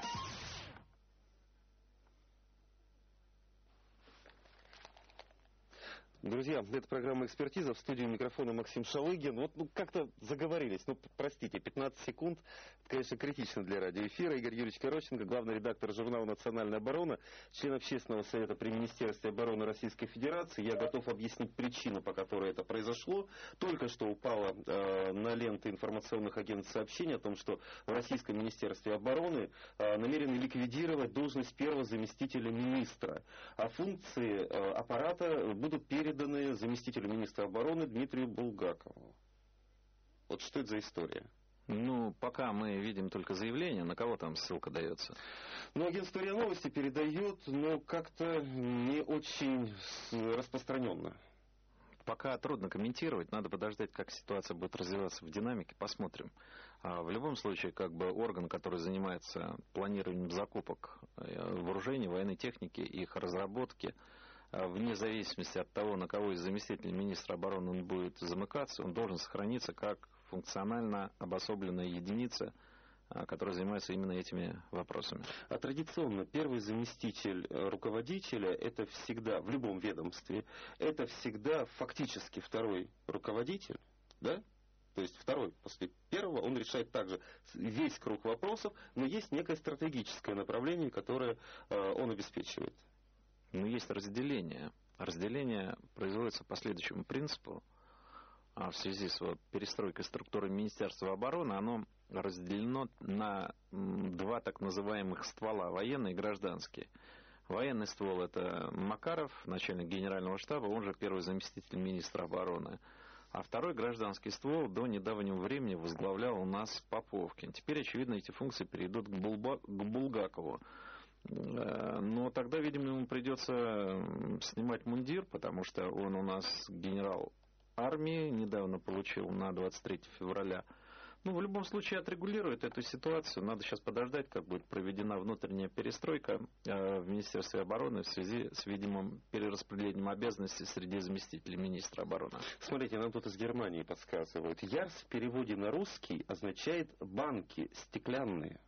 Друзья, это программа «Экспертиза». В студии микрофона Максим Шалыгин. Вот ну, как-то заговорились. Ну, простите, пятнадцать секунд. Это, конечно, критично для радиоэфира. Игорь Юрьевич Короченко, главный редактор журнала «Национальная оборона», член Общественного совета при Министерстве обороны Российской Федерации. Я готов объяснить причину, по которой это произошло. Только что упало э, на ленты информационных агентств сообщение о том, что в Российском Министерстве обороны э, намерены ликвидировать должность первого заместителя министра. А функции э, аппарата будут переданы заместителю министра обороны Дмитрию Булгакову. Вот что это за история? Ну, пока мы видим только заявление, на кого там ссылка дается? Ну, агентство РИА Новости передает, но как-то не очень распространенно. Пока трудно комментировать, надо подождать, как ситуация будет развиваться в динамике, посмотрим. А в любом случае, как бы орган, который занимается планированием закупок вооружений, военной техники, их разработки, вне зависимости от того, на кого из заместителей министра обороны он будет замыкаться, он должен сохраниться как функционально обособленная единица, которая занимается именно этими вопросами. А традиционно первый заместитель руководителя, это всегда, в любом ведомстве, это всегда фактически второй руководитель, да? То есть второй после первого, он решает также весь круг вопросов, но есть некое стратегическое направление, которое он обеспечивает. Но есть разделение. Разделение производится по следующему принципу. В связи с вот перестройкой структуры Министерства обороны, оно разделено на два так называемых ствола, военный и гражданский. Военный ствол — это Макаров, начальник генерального штаба, он же первый заместитель министра обороны. А второй гражданский ствол до недавнего времени возглавлял у нас Поповкин. Теперь, очевидно, эти функции перейдут к, Булба, к Булгакову. Но тогда, видимо, ему придется снимать мундир, потому что он у нас генерал армии, недавно получил на двадцать третьего февраля. Ну, в любом случае, отрегулирует эту ситуацию. Надо сейчас подождать, как будет проведена внутренняя перестройка в Министерстве обороны в связи с видимым перераспределением обязанностей среди заместителей министра обороны. Смотрите, нам тут из Германии подсказывают. Ярс в переводе на русский означает банки стеклянные.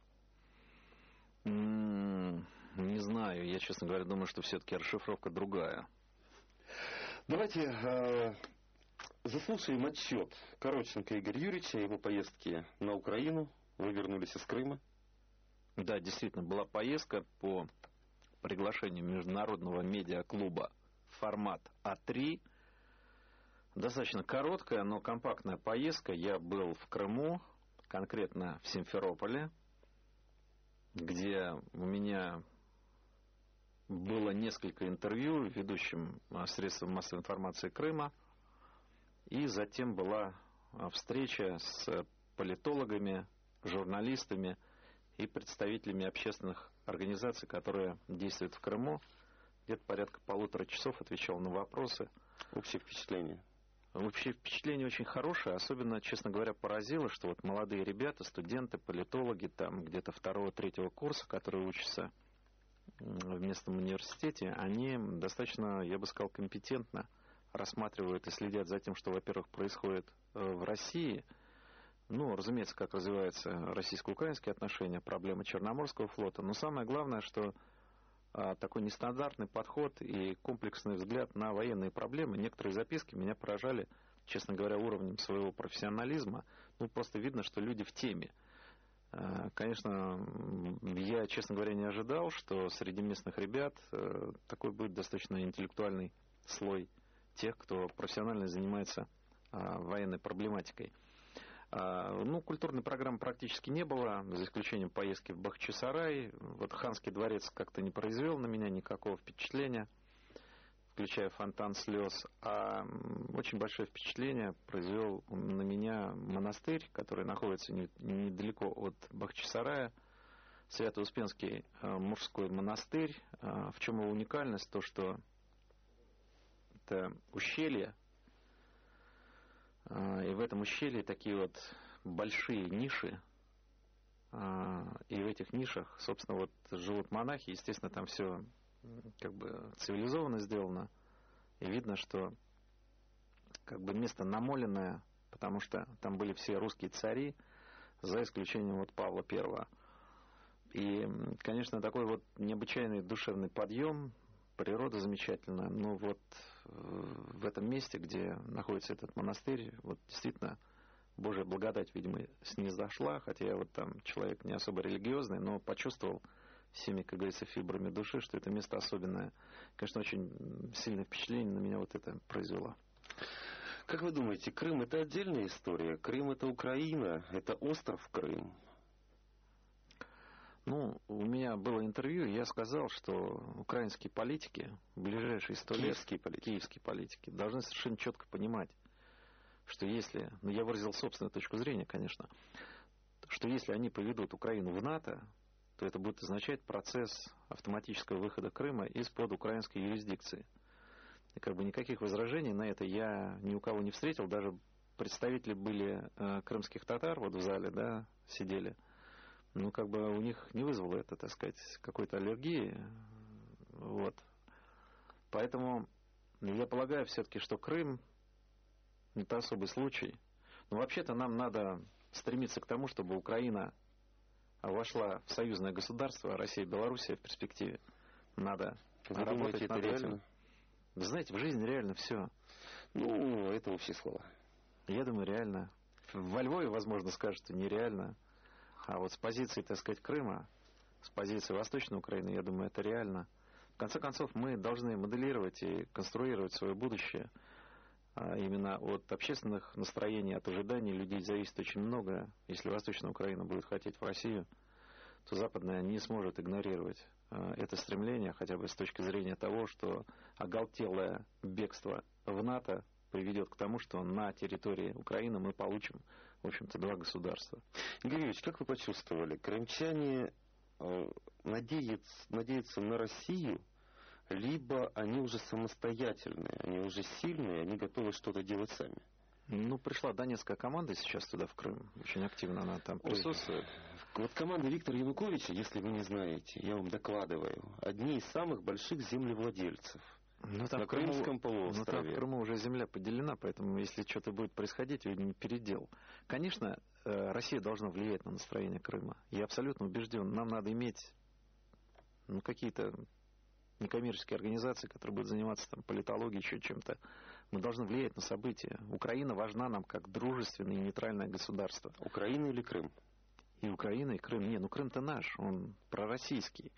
Не знаю, я, честно говоря, думаю, что все-таки расшифровка другая. Давайте э, заслушаем отчет Короченко Игоря Юрьевича о его поездке на Украину. Вы вернулись из Крыма. Да, действительно, была поездка по приглашению международного медиаклуба «Формат А три». Достаточно короткая, но компактная поездка. Я был в Крыму, конкретно в Симферополе, где у меня было несколько интервью ведущим средством массовой информации Крыма, и затем была встреча с политологами, журналистами и представителями общественных организаций, которые действуют в Крыму. Где-то порядка полутора часов отвечал на вопросы. Общее впечатление? Общее впечатление очень хорошее. Особенно, честно говоря, поразило, что вот молодые ребята, студенты, политологи, там где-то второго-третьего курса, которые учатся в местном университете, они достаточно, я бы сказал, компетентно рассматривают и следят за тем, что, во-первых, происходит в России. Ну, разумеется, как развиваются российско-украинские отношения, проблемы Черноморского флота. Но самое главное, что а, такой нестандартный подход и комплексный взгляд на военные проблемы. Некоторые записки меня поражали, честно говоря, уровнем своего профессионализма. Ну, просто видно, что люди в теме. Конечно, я, честно говоря, не ожидал, что среди местных ребят такой будет достаточно интеллектуальный слой тех, кто профессионально занимается военной проблематикой. Ну, культурной программы практически не было, за исключением поездки в Бахчисарай. Вот Ханский дворец как-то не произвел на меня никакого впечатления, включая фонтан слез. А очень большое впечатление произвел на меня монастырь, который находится недалеко от Бахчисарая, Свято-Успенский мужской монастырь. В чем его уникальность? То, что это ущелье, и в этом ущелье такие вот большие ниши, и в этих нишах, собственно, вот живут монахи. Естественно, там все как бы цивилизованно сделано, и видно, что как бы место намоленное, потому что там были все русские цари, за исключением вот Павла Первого. И, конечно, такой вот необычайный душевный подъем, природа замечательная, но вот в этом месте, где находится этот монастырь, вот действительно Божья благодать, видимо, снизошла, хотя я вот там человек не особо религиозный, но почувствовал всеми, как говорится, фибрами души, что это место особенное. Конечно, очень сильное впечатление на меня вот это произвело. Как вы думаете, Крым — это отдельная история? Крым — это Украина? Это остров Крым? Ну, у меня было интервью, и я сказал, что украинские политики в ближайшие сто лет, киевские политики. киевские политики, должны совершенно четко понимать, что если, ну, я выразил собственную точку зрения, конечно, что если они поведут Украину в НАТО, то это будет означать процесс автоматического выхода Крыма из-под украинской юрисдикции. И как бы никаких возражений на это я ни у кого не встретил, даже представители были э, крымских татар вот в зале, да, сидели. Ну, как бы у них не вызвало это, так сказать, какой-то аллергии. Вот. Поэтому я полагаю все-таки, что Крым — это особый случай. Но вообще-то нам надо стремиться к тому, чтобы Украина вошла в союзное государство, Россия и Белоруссия в перспективе. Надо Вы работать думаете, над это этим. реально? Вы знаете, в жизни реально все. Ну, это общие слова. Я думаю, реально. Во Львове, возможно, скажут, что нереально. А вот с позиции, так сказать, Крыма, с позиции Восточной Украины, я думаю, это реально. В конце концов, мы должны моделировать и конструировать свое будущее. А именно от общественных настроений, от ожиданий людей зависит очень много. Если Восточная Украина будет хотеть в Россию, то Западная не сможет игнорировать это стремление, хотя бы с точки зрения того, что оголтелое бегство в НАТО приведет к тому, что на территории Украины мы получим, в общем-то, два государства. Игорь Юрьевич, как вы почувствовали, крымчане э, надеются, надеются на Россию, либо они уже самостоятельные, они уже сильные, они готовы что-то делать сами? Ну, пришла донецкая команда сейчас туда, в Крым. Очень активно она там присутствует. Ой, вот команда Виктора Януковича, если вы не знаете, я вам докладываю, одни из самых больших землевладельцев. Ну, там на Крымском полуострове. Ну, там в Крыму уже земля поделена, поэтому если что-то будет происходить, не передел. Конечно, Россия должна влиять на настроение Крыма. Я абсолютно убежден, нам надо иметь ну, какие-то некоммерческие организации, которые будут заниматься там, политологией, еще чем-то. Мы должны влиять на события. Украина важна нам как дружественное и нейтральное государство. Украина или Крым? И Украина, и Крым. Не, ну Крым-то наш, он пророссийский.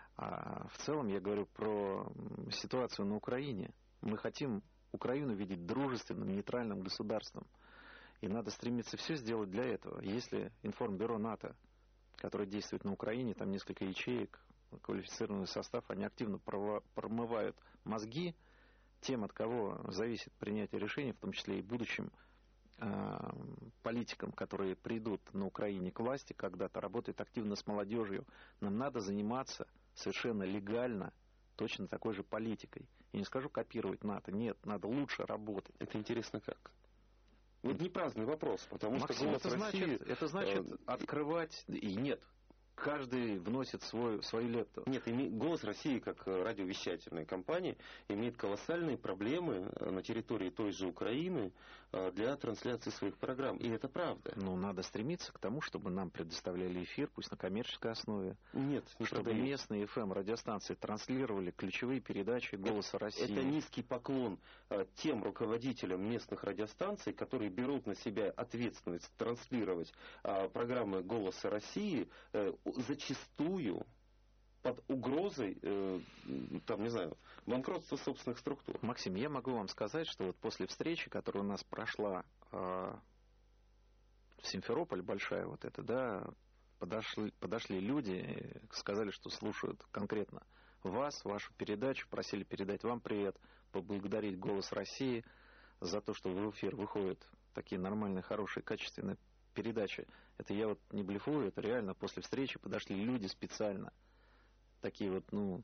А в целом я говорю про ситуацию на Украине. Мы хотим Украину видеть дружественным, нейтральным государством. И надо стремиться все сделать для этого. Если информбюро НАТО, которое действует на Украине, там несколько ячеек, квалифицированный состав, они активно промывают мозги тем, от кого зависит принятие решений, в том числе и будущим э, политикам, которые придут на Украине к власти, когда-то работают активно с молодежью, нам надо заниматься совершенно легально точно такой же политикой. Я не скажу копировать НАТО, нет, надо лучше работать. Это интересно как? Вот не праздный вопрос, потому Максим, что «Голос это России...» значит, это значит э... открывать... И нет, каждый вносит свой, свою лепту. Нет, «Голос России», как радиовещательная компания, имеет колоссальные проблемы на территории той же Украины для трансляции своих программ. И это правда. Ну, надо стремиться к тому, чтобы нам предоставляли эфир, пусть на коммерческой основе. Нет, не чтобы продаю. местные эф эм-радиостанции транслировали ключевые передачи «Голоса России». Это низкий поклон тем руководителям местных радиостанций, которые берут на себя ответственность транслировать программы «Голоса России», зачастую под угрозой, э, там, не знаю, банкротства собственных структур. Максим, я могу вам сказать, что вот после встречи, которая у нас прошла э, в Симферополе, большая вот эта, да, подошли, подошли люди, сказали, что слушают конкретно вас, вашу передачу, просили передать вам привет, поблагодарить «Голос России» за то, что в эфир выходят такие нормальные, хорошие, качественные передачи. Это я вот не блефую, это реально после встречи подошли люди специально. Такие вот, ну,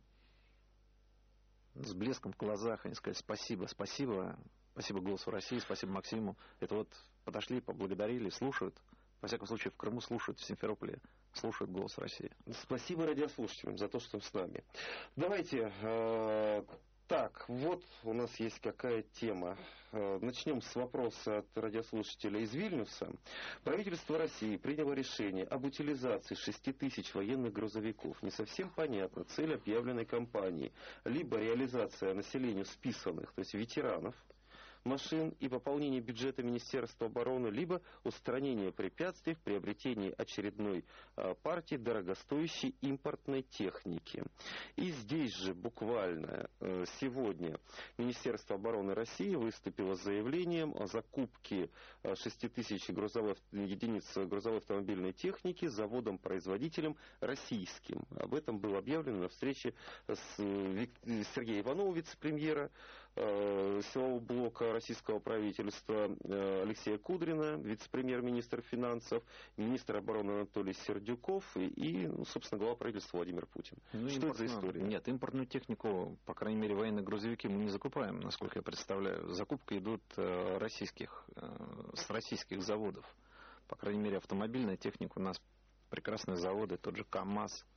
с блеском в глазах. Они сказали: спасибо, спасибо, спасибо «Голосу России», спасибо Максиму. Это вот подошли, поблагодарили, слушают. Во всяком случае, в Крыму слушают, в Симферополе слушают «Голос России». Спасибо радиослушателям за то, что с нами. Давайте... Э- Так, вот у нас есть какая тема. Начнем с вопроса от радиослушателя из Вильнюса. Правительство России приняло решение об утилизации шести тысяч военных грузовиков. Не совсем понятна цель объявленной кампании. Либо реализация населению списанных, то есть ветеранов, машин и пополнение бюджета Министерства обороны, либо устранение препятствий в приобретении очередной а, партии дорогостоящей импортной техники. И здесь же буквально э, сегодня Министерство обороны России выступило с заявлением о закупке шести тысяч грузовых, единиц грузовой автомобильной техники заводом-производителем российским. Об этом было объявлено на встрече с э, Сергеем Ивановым, вице-премьера э, силового блока российского правительства, Алексея Кудрина, вице-премьер-министр финансов, министр обороны Анатолий Сердюков и, и ну, собственно, глава правительства Владимир Путин. Ну, что это за история? Нет, импортную технику, по крайней мере, военные грузовики мы не закупаем, насколько я представляю. Закупка идут э, российских, э, с российских заводов. По крайней мере, автомобильная техника у нас прекрасные заводы, тот же КАМАЗ,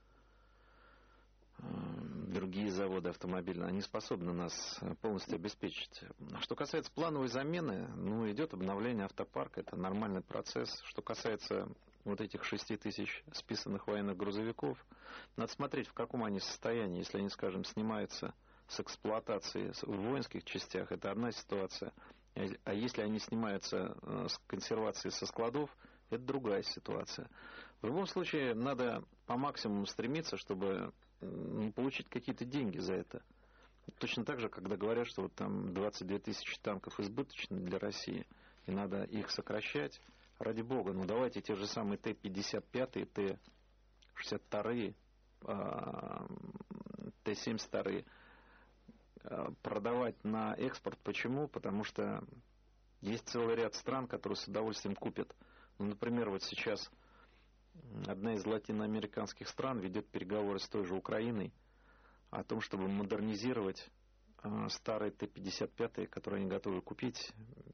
другие заводы автомобильные, они способны нас полностью обеспечить. Что касается плановой замены, ну, идет обновление автопарка, это нормальный процесс. Что касается вот этих шести тысяч списанных военных грузовиков, надо смотреть, в каком они состоянии. Если они, скажем, снимаются с эксплуатации в воинских частях, это одна ситуация. А если они снимаются с консервации со складов, это другая ситуация. В любом случае, надо по максимуму стремиться, чтобы получить какие-то деньги за это. Точно так же, когда говорят, что вот там двадцать две тысячи танков избыточны для России, и надо их сокращать, ради бога, ну давайте те же самые Т пятьдесят пять, Т шестьдесят два, Т семьдесят два продавать на экспорт. Почему? Потому что есть целый ряд стран, которые с удовольствием купят. Ну, например, вот сейчас одна из латиноамериканских стран ведет переговоры с той же Украиной о том, чтобы модернизировать э, старые Т пятьдесят пять, которые они готовы купить.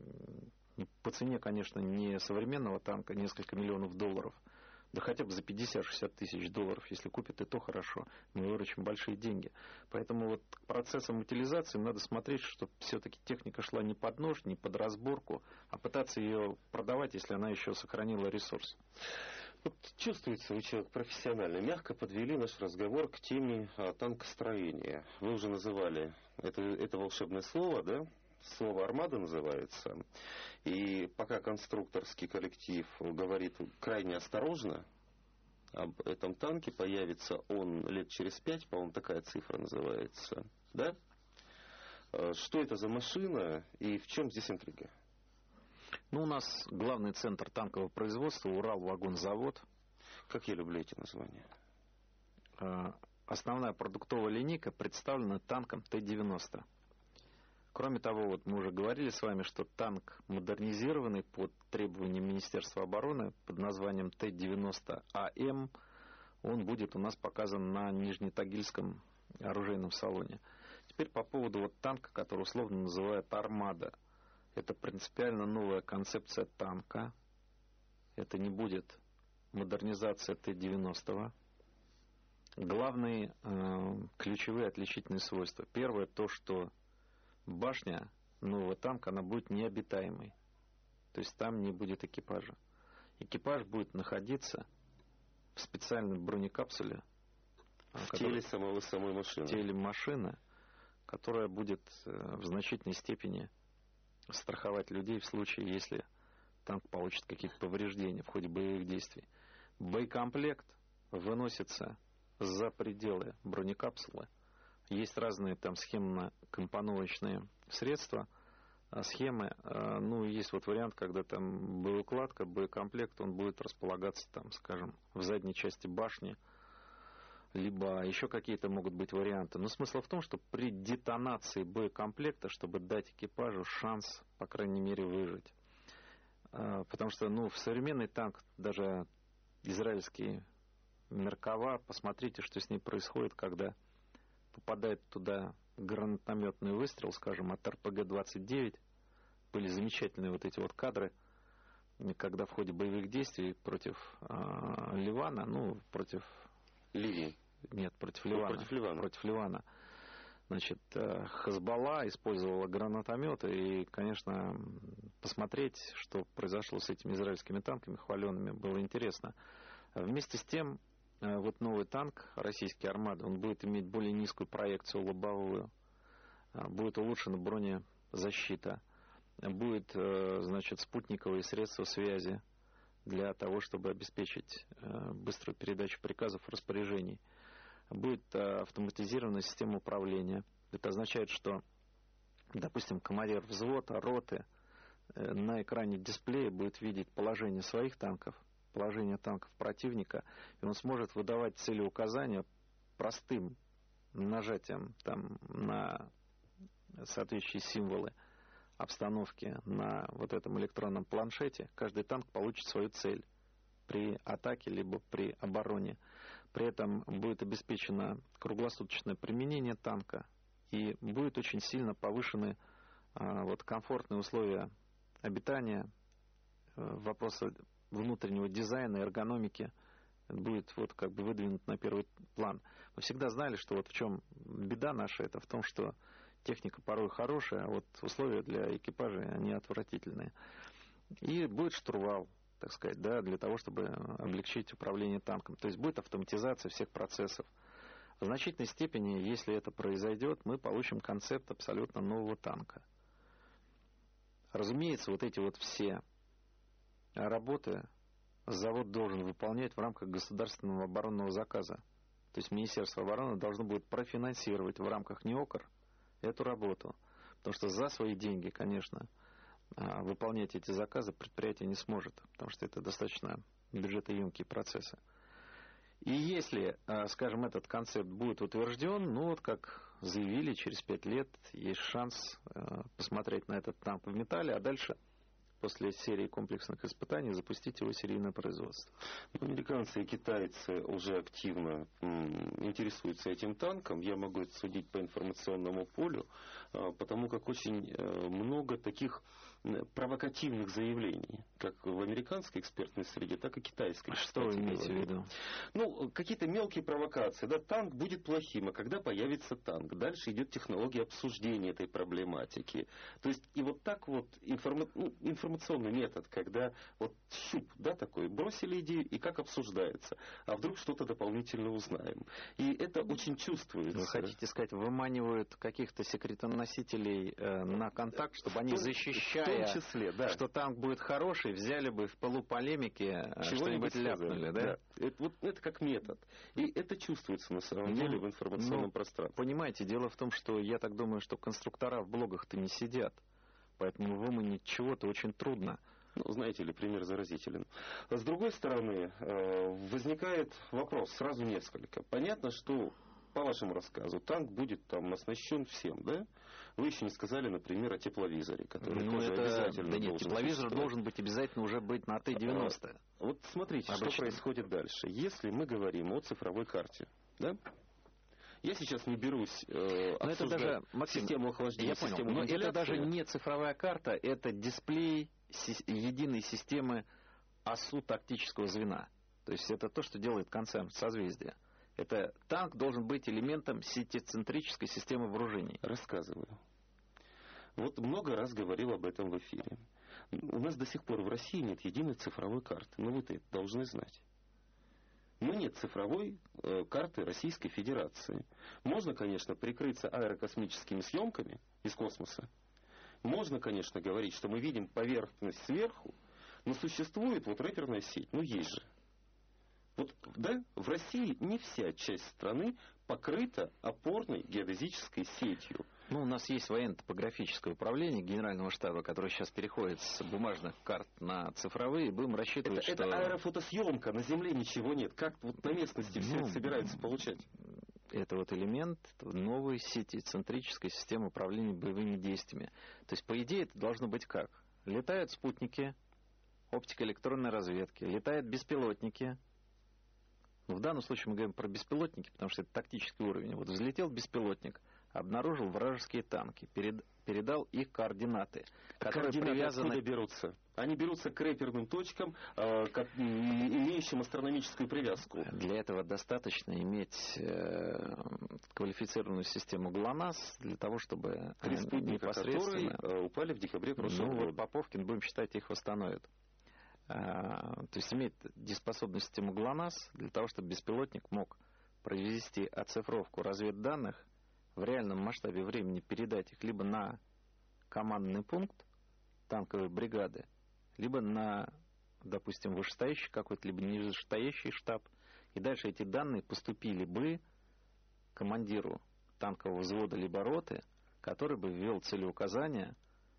По цене, конечно, не современного танка, несколько миллионов долларов, да хотя бы за пятьдесят-шестьдесят тысяч долларов, если купят, и то хорошо. Мы выручим большие деньги. Поэтому вот к процессам утилизации надо смотреть, чтобы все-таки техника шла не под нож, не под разборку, а пытаться ее продавать, если она еще сохранила ресурс. Вот чувствуется, вы человек профессиональный. Мягко подвели наш разговор к теме а, танкостроения. Вы уже называли это, это волшебное слово, да? Слово «армада» называется. И пока конструкторский коллектив говорит крайне осторожно об этом танке, появится он лет через пять, по-моему, такая цифра называется. Да? Что это за машина и в чем здесь интрига? Ну, у нас главный центр танкового производства Уралвагонзавод. Как я люблю эти названия. Основная продуктовая линейка представлена танком Т девяносто. Кроме того, вот мы уже говорили с вами, что танк модернизированный под требованием Министерства обороны под названием Т девяносто А М, он будет у нас показан на Нижнетагильском оружейном салоне. Теперь по поводу вот танка, который условно называют «Армада». Это принципиально новая концепция танка. Это не будет модернизация Т девяносто. Главные э, ключевые отличительные свойства. Первое, то, что башня нового танка, она будет необитаемой. То есть там не будет экипажа. Экипаж будет находиться в специальной бронекапсуле. В теле самого самой машины. В теле машины, которая будет э, в значительной степени страховать людей в случае, если танк получит какие-то повреждения в ходе боевых действий. Боекомплект выносится за пределы бронекапсулы. Есть разные там схемно-компоновочные средства, схемы. Ну, есть вот вариант, когда там боеукладка, боекомплект, он будет располагаться там, скажем, в задней части башни, либо еще какие-то могут быть варианты. Но смысл в том, что при детонации боекомплекта, чтобы дать экипажу шанс, по крайней мере, выжить. Потому что, ну, в современный танк, даже израильский Меркава, посмотрите, что с ней происходит, когда попадает туда гранатометный выстрел, скажем, от Р П Г двадцать девять. Были замечательные вот эти вот кадры, когда в ходе боевых действий против э, Ливана, ну, против... Ливии. Нет, против Ливана. Ну, против Ливана. Против Ливана. Значит, э, Хезболла использовала гранатометы, и, конечно, посмотреть, что произошло с этими израильскими танками хваленными, было интересно. Вместе с тем, э, вот новый танк, российский «Армада», он будет иметь более низкую проекцию лобовую, э, будет улучшена бронезащита, будет, э, значит, спутниковые средства связи для того, чтобы обеспечить э, быструю передачу приказов и распоряжений. Будет э, автоматизированная система управления. Это означает, что, допустим, командир взвода, роты э, на экране дисплея будет видеть положение своих танков, положение танков противника, и он сможет выдавать целеуказания простым нажатием там, на соответствующие символы обстановки на вот этом электронном планшете. Каждый танк получит свою цель при атаке либо при обороне. При этом будет обеспечено круглосуточное применение танка и будет очень сильно повышены а, вот, комфортные условия обитания, а, вопросы внутреннего дизайна, эргономики будет вот как бы выдвинут на первый план. Мы всегда знали, что вот в чем беда наша, это в том, что техника порой хорошая, а вот условия для экипажа, они отвратительные. И будет штурвал, так сказать, да, для того, чтобы облегчить управление танком. То есть будет автоматизация всех процессов. В значительной степени, если это произойдет, мы получим концепт абсолютно нового танка. Разумеется, вот эти вот все работы завод должен выполнять в рамках государственного оборонного заказа. То есть Министерство обороны должно будет профинансировать в рамках НИОКР эту работу. Потому что за свои деньги, конечно, выполнять эти заказы предприятие не сможет, потому что это достаточно бюджетоемкие процессы. И если, скажем, этот концепт будет утвержден, ну вот как заявили, через пять лет есть шанс посмотреть на этот танк в металле, а дальше после серии комплексных испытаний запустить его серийное производство. Американцы и китайцы уже активно м, интересуются этим танком. Я могу это судить по информационному полю, а, потому как очень а, много таких провокативных заявлений, как в американской экспертной среде, так и китайской. Что вы имеете в виду? Ну, какие-то мелкие провокации. Да, танк будет плохим, а когда появится танк? Дальше идет технология обсуждения этой проблематики. То есть, и вот так вот информа... ну, информационный метод, когда вот щуп, да, такой, бросили идею, и как обсуждается. А вдруг что-то дополнительно узнаем. И это очень чувствуется. Вы хотите сказать, выманивают каких-то секретоносителей э, на контакт, чтобы они, защищали, в том числе, да, что танк будет хороший, взяли бы в полуполемике, что-нибудь ляпнули, да? да. Это, вот, это как метод. И это чувствуется на самом ну, деле в информационном ну, пространстве. Понимаете, дело в том, что я так думаю, что конструктора в блогах-то не сидят. Поэтому выманить чего-то очень трудно. Ну, знаете ли, пример заразителен. С другой стороны, возникает вопрос, сразу несколько. Понятно, что по вашему рассказу, танк будет там оснащен всем, да? Вы еще не сказали, например, о тепловизоре, который ну, тоже это, обязательно да нет, должен тепловизор должен быть обязательно уже быть на Т девяносто. А, вот смотрите, Обычно. что происходит дальше. Если мы говорим о цифровой карте, да? Я сейчас не берусь э, обсуждать это даже, Максим, систему охлаждения, я понял, систему но это даже не цифровая карта, это дисплей си- единой системы ОСУ тактического звена. То есть это то, что делает концерн созвездия. Это танк должен быть элементом сетицентрической системы вооружений. Рассказываю. Вот много раз говорил об этом в эфире. У нас до сих пор в России нет единой цифровой карты. Но вы-то это должны знать. Но нет цифровой э, карты Российской Федерации. Можно, конечно, прикрыться аэрокосмическими съемками из космоса. Можно, конечно, говорить, что мы видим поверхность сверху, но существует вот рэперная сеть. Ну, есть же. Вот, да, в России не вся часть страны покрыта опорной геодезической сетью. Ну, у нас есть военно-топографическое управление Генерального штаба, которое сейчас переходит с бумажных карт на цифровые. Будем рассчитывать, это, что... Это аэрофотосъемка, на Земле ничего нет. Как вот на местности ну, все это собираются получать? Это вот элемент новой сетицентрической системы управления боевыми действиями. То есть, по идее, это должно быть как? Летают спутники оптико-электронной разведки, летают беспилотники. Ну, в данном случае мы говорим про беспилотники, потому что это тактический уровень. Вот взлетел беспилотник, обнаружил вражеские танки, перед, передал их координаты, которые координаты привязаны... откуда берутся? Они берутся к рэперным точкам, э, как, имеющим астрономическую привязку. Для этого достаточно иметь э, квалифицированную систему ГЛОНАСС для того, чтобы Три спутника, непосредственно... которые упали в декабре прошлого ну, года. Вот Поповкин, будем считать, их восстановит. А, то есть иметь дееспособную систему ГЛОНАСС для того, чтобы беспилотник мог произвести оцифровку разведданных, в реальном масштабе времени передать их либо на командный пункт танковой бригады, либо на, допустим, вышестоящий какой-то, либо нижестоящий штаб. И дальше эти данные поступили бы командиру танкового взвода либо роты, который бы ввел целеуказания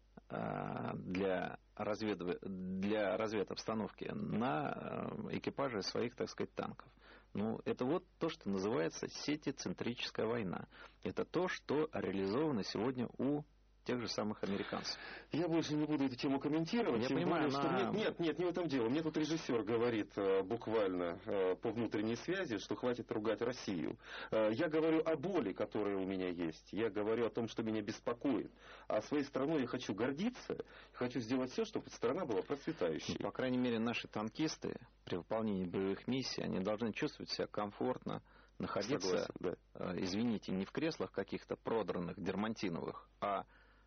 для, развед... для разведобстановки на экипаже своих, так сказать, танков. Ну, это вот то, что называется сетицентрическая война. Это то, что реализовано сегодня у тех же самых американцев. Я больше не буду эту тему комментировать. Я тем понимаю, более, что на... нет, нет, нет, не в этом дело. Мне тут режиссер говорит э, буквально э, по внутренней связи, что хватит ругать Россию. Э, я говорю о боли, которая у меня есть. Я говорю о том, что меня беспокоит. А своей страной я хочу гордиться, хочу сделать все, чтобы страна была процветающей. По крайней мере, наши танкисты при выполнении боевых миссий, они должны чувствовать себя комфортно, находиться, Согласен, да. э, извините, не в креслах каких-то продранных, дермантиновых, а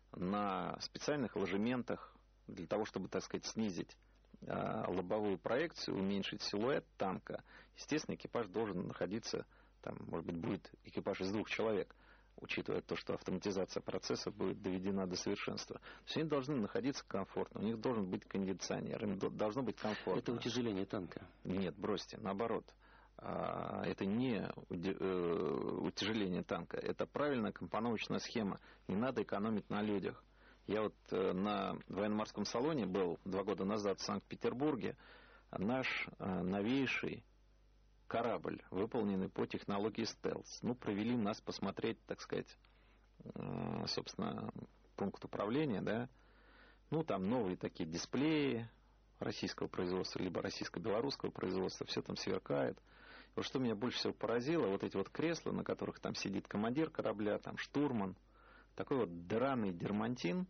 на специальных ложементах для того, чтобы, так сказать, снизить э, лобовую проекцию, уменьшить силуэт танка. Естественно, экипаж должен находиться, там, может быть, будет экипаж из двух человек, учитывая то, что автоматизация процесса будет доведена до совершенства. То есть они должны находиться комфортно, у них должен быть кондиционер, им должно быть комфортно. Это утяжеление танка? Нет, бросьте, наоборот. Это не утяжеление танка, это правильная компоновочная схема. Не надо экономить на людях. Я вот на военно-морском салоне был два года назад в Санкт-Петербурге. Наш новейший корабль, выполненный по технологии стелс. Ну, провели нас посмотреть, так сказать, собственно, пункт управления, да. Ну, там новые такие дисплеи российского производства, либо российско-белорусского производства, все там сверкает. Вот что меня больше всего поразило, вот эти вот кресла, на которых там сидит командир корабля, там штурман, такой вот драный дермантин,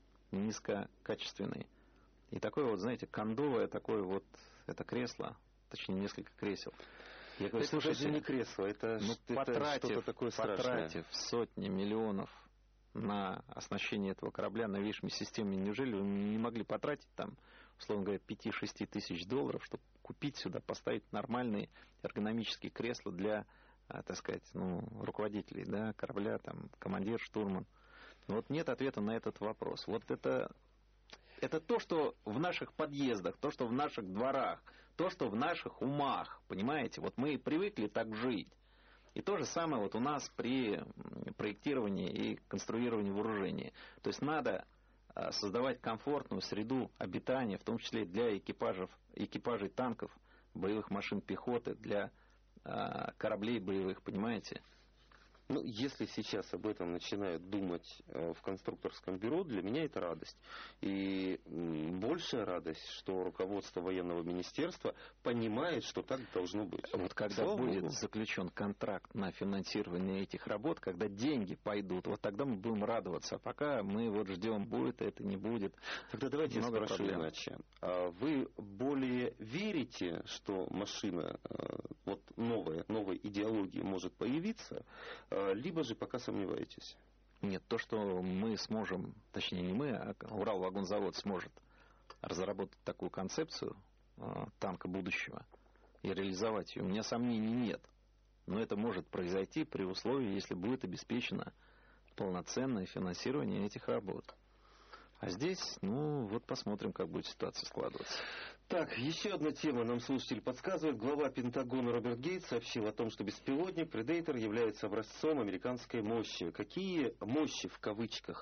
низкокачественный, и такое вот, знаете, кондовое такое вот, это кресло, точнее несколько кресел. Я говорю, это даже не кресло, это, ну, это потратив, что-то такое страшное. Потратив сотни миллионов на оснащение этого корабля новейшими системами, неужели вы не могли потратить там, условно говоря, пять-шесть тысяч долларов, чтобы купить сюда, поставить нормальные эргономические кресла для, так сказать, ну, руководителей, да, корабля, там, командир, штурман. Но вот нет ответа на этот вопрос. Вот это, это то, что в наших подъездах, то, что в наших дворах, то, что в наших умах, понимаете? Вот мы привыкли так жить. И то же самое вот у нас при проектировании и конструировании вооружения. То есть надо создавать комфортную среду обитания, в том числе для экипажев, экипажей танков, боевых машин пехоты, для кораблей боевых, понимаете? Ну, если сейчас об этом начинают думать в конструкторском бюро, для меня это радость. И большая радость, что руководство военного министерства понимает, что так должно быть. Вот когда Слава будет Богу. заключен контракт на финансирование этих работ, когда деньги пойдут, вот тогда мы будем радоваться. А пока мы вот ждем, будет это, не будет. Тогда давайте я Много спрошу проблем. иначе. А вы более верите, что машина вот новая, новой идеологии может появиться, либо же пока сомневаетесь? Нет, то, что мы сможем, точнее не мы, а Уралвагонзавод сможет разработать такую концепцию э, танка будущего и реализовать ее, у меня сомнений нет. Но это может произойти при условии, если будет обеспечено полноценное финансирование этих работ. А здесь, ну, вот посмотрим, как будет ситуация складываться. Так, еще одна тема нам слушатель подсказывает. Глава Пентагона Роберт Гейтс сообщил о том, что беспилотник Predator является образцом американской мощи. Какие мощи в кавычках